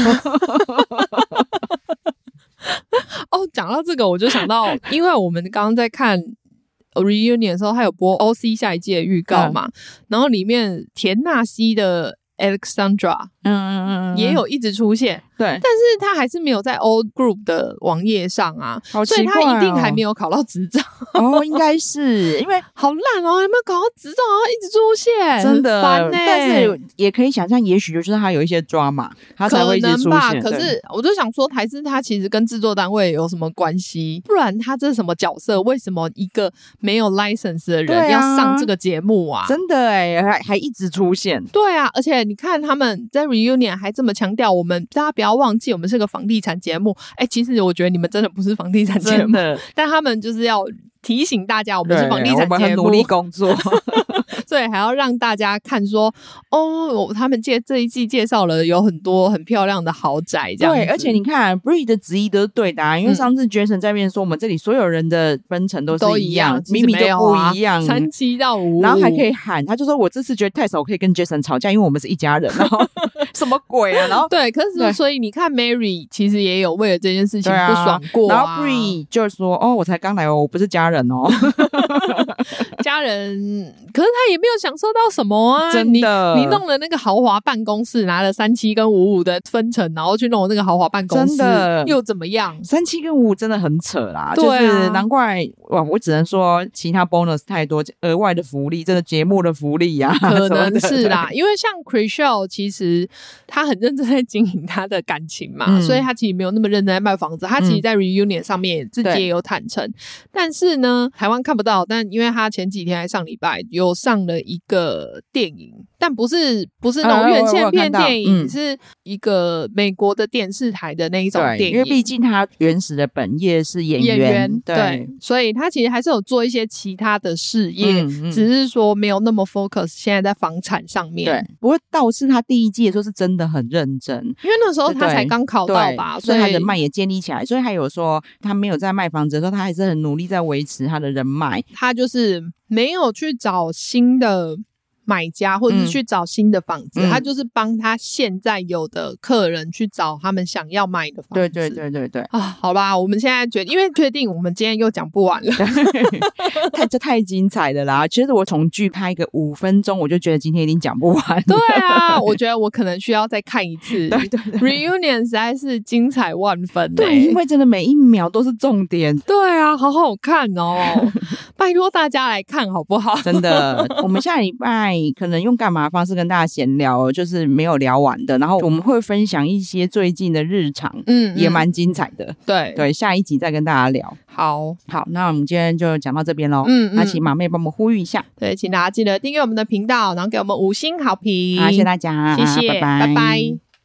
哦，讲到这个，我就想到，因为我们刚刚在看。Reunion 的时候，他有播 O C 下一季的预告嘛、嗯，然后里面田纳西的 Alexandra， 嗯嗯嗯，也有一直出现， 对， 但是他还是没有在 Old Group 的网页上啊， 好奇怪哦、 所以他一定还没有考到执照。 哦，应该是因为好烂哦，有没有考到执照然后一直出现， 真的烦欸。 但是也可以想象，也许就是他有一些drama，他才会一直出现。 可能吧，可是我就想说，还是他其实跟制作单位有什么关系？不然他这是什么角色？为什么一个没有 license 的人要上这个节目啊？ 真的哎，还还一直出现。 对啊，而且你看他们在 Reunion 还这么强调，我们大家不要忘记，我们是个房地产节目。哎，其实我觉得你们真的不是房地产节目，但他们就是要提醒大家，我们是房地产节目， 我们很努力工作， 所以还要让大家看说，哦，他们介这一季介绍了有很多很漂亮的豪宅，这样子。 对，而且你看 Brie 的质疑都是对的、啊，因为上次 Jason 在那边说，我们这里所有人的分层都是一样，明明就不一样， 三七到五， 然后还可以喊，他就说我这次觉得太少，我可以跟 Jason 吵架，因为我们是一家人。然后什么鬼啊？然后对，可是所以你看 Mary 其实也有为了这件事情不爽过、啊啊，然后 Brie 就说，哦，我才刚来哦，我不是家人哦。 家人，可是他也没有享受到什么啊！ 真的， 你你弄了那个豪华办公室，拿了三七跟五五的分成，然后去弄那个豪华办公室， 真的又怎么样？ 三七跟五五真的很扯啦， 对啊、 就是难怪哇！我只能说其他 bonus 太多，额外的福利，这个节目的福利呀、啊， 可能是啦。因为像 Chrishell 其实他很认真在经营他的感情嘛、嗯，所以他其实没有那么认真在卖房子。他其实，在 Reunion 上面自己也有坦诚，但是呢，台湾看不到。但因为他前几天还上礼拜有上了一个电影，但不是不是那种院线片电影、嗯，是一个美国的电视台的那一种电影。 因为毕竟他原始的本业是演员， 演员对, 对，所以他其实还是有做一些其他的事业，嗯嗯、只是说没有那么 focus 现在在房产上面。 对，不过倒是他第一季的时候是真的很认真， 因为那时候他才刚考到吧， 所以他人脉也建立起来。所以还有说他没有在卖房子的时候，他还是很努力在维持他的人脉。 他就是没有去找新的买家或者是去找新的房子、嗯、他就是帮他现在有的客人去找他们想要买的房子。 对对对对对啊，好吧，我们现在决定，因为确定我们今天又讲不完了， 太这太精彩了啦！其实我从剧拍个五分钟，我就觉得今天一定讲不完。 对啊，我觉得我可能需要再看一次。 对对对 ，Reunion 实在是精彩万分、欸。 对，因为真的每一秒都是重点。 对啊，好好看哦！拜托大家来看好不好？ 真的，我们下礼拜可能用干嘛的方式跟大家闲聊，就是没有聊完的，然后我们会分享一些最近的日常，嗯，也蛮精彩的。 对对，下一集再跟大家聊。 好好，那我们今天就讲到这边咯。嗯，那请马妹帮我们呼吁一下。 对，请大家记得订阅我们的频道，然后给我们五星好评。 好，谢谢大家， 谢谢， 拜拜。 拜拜。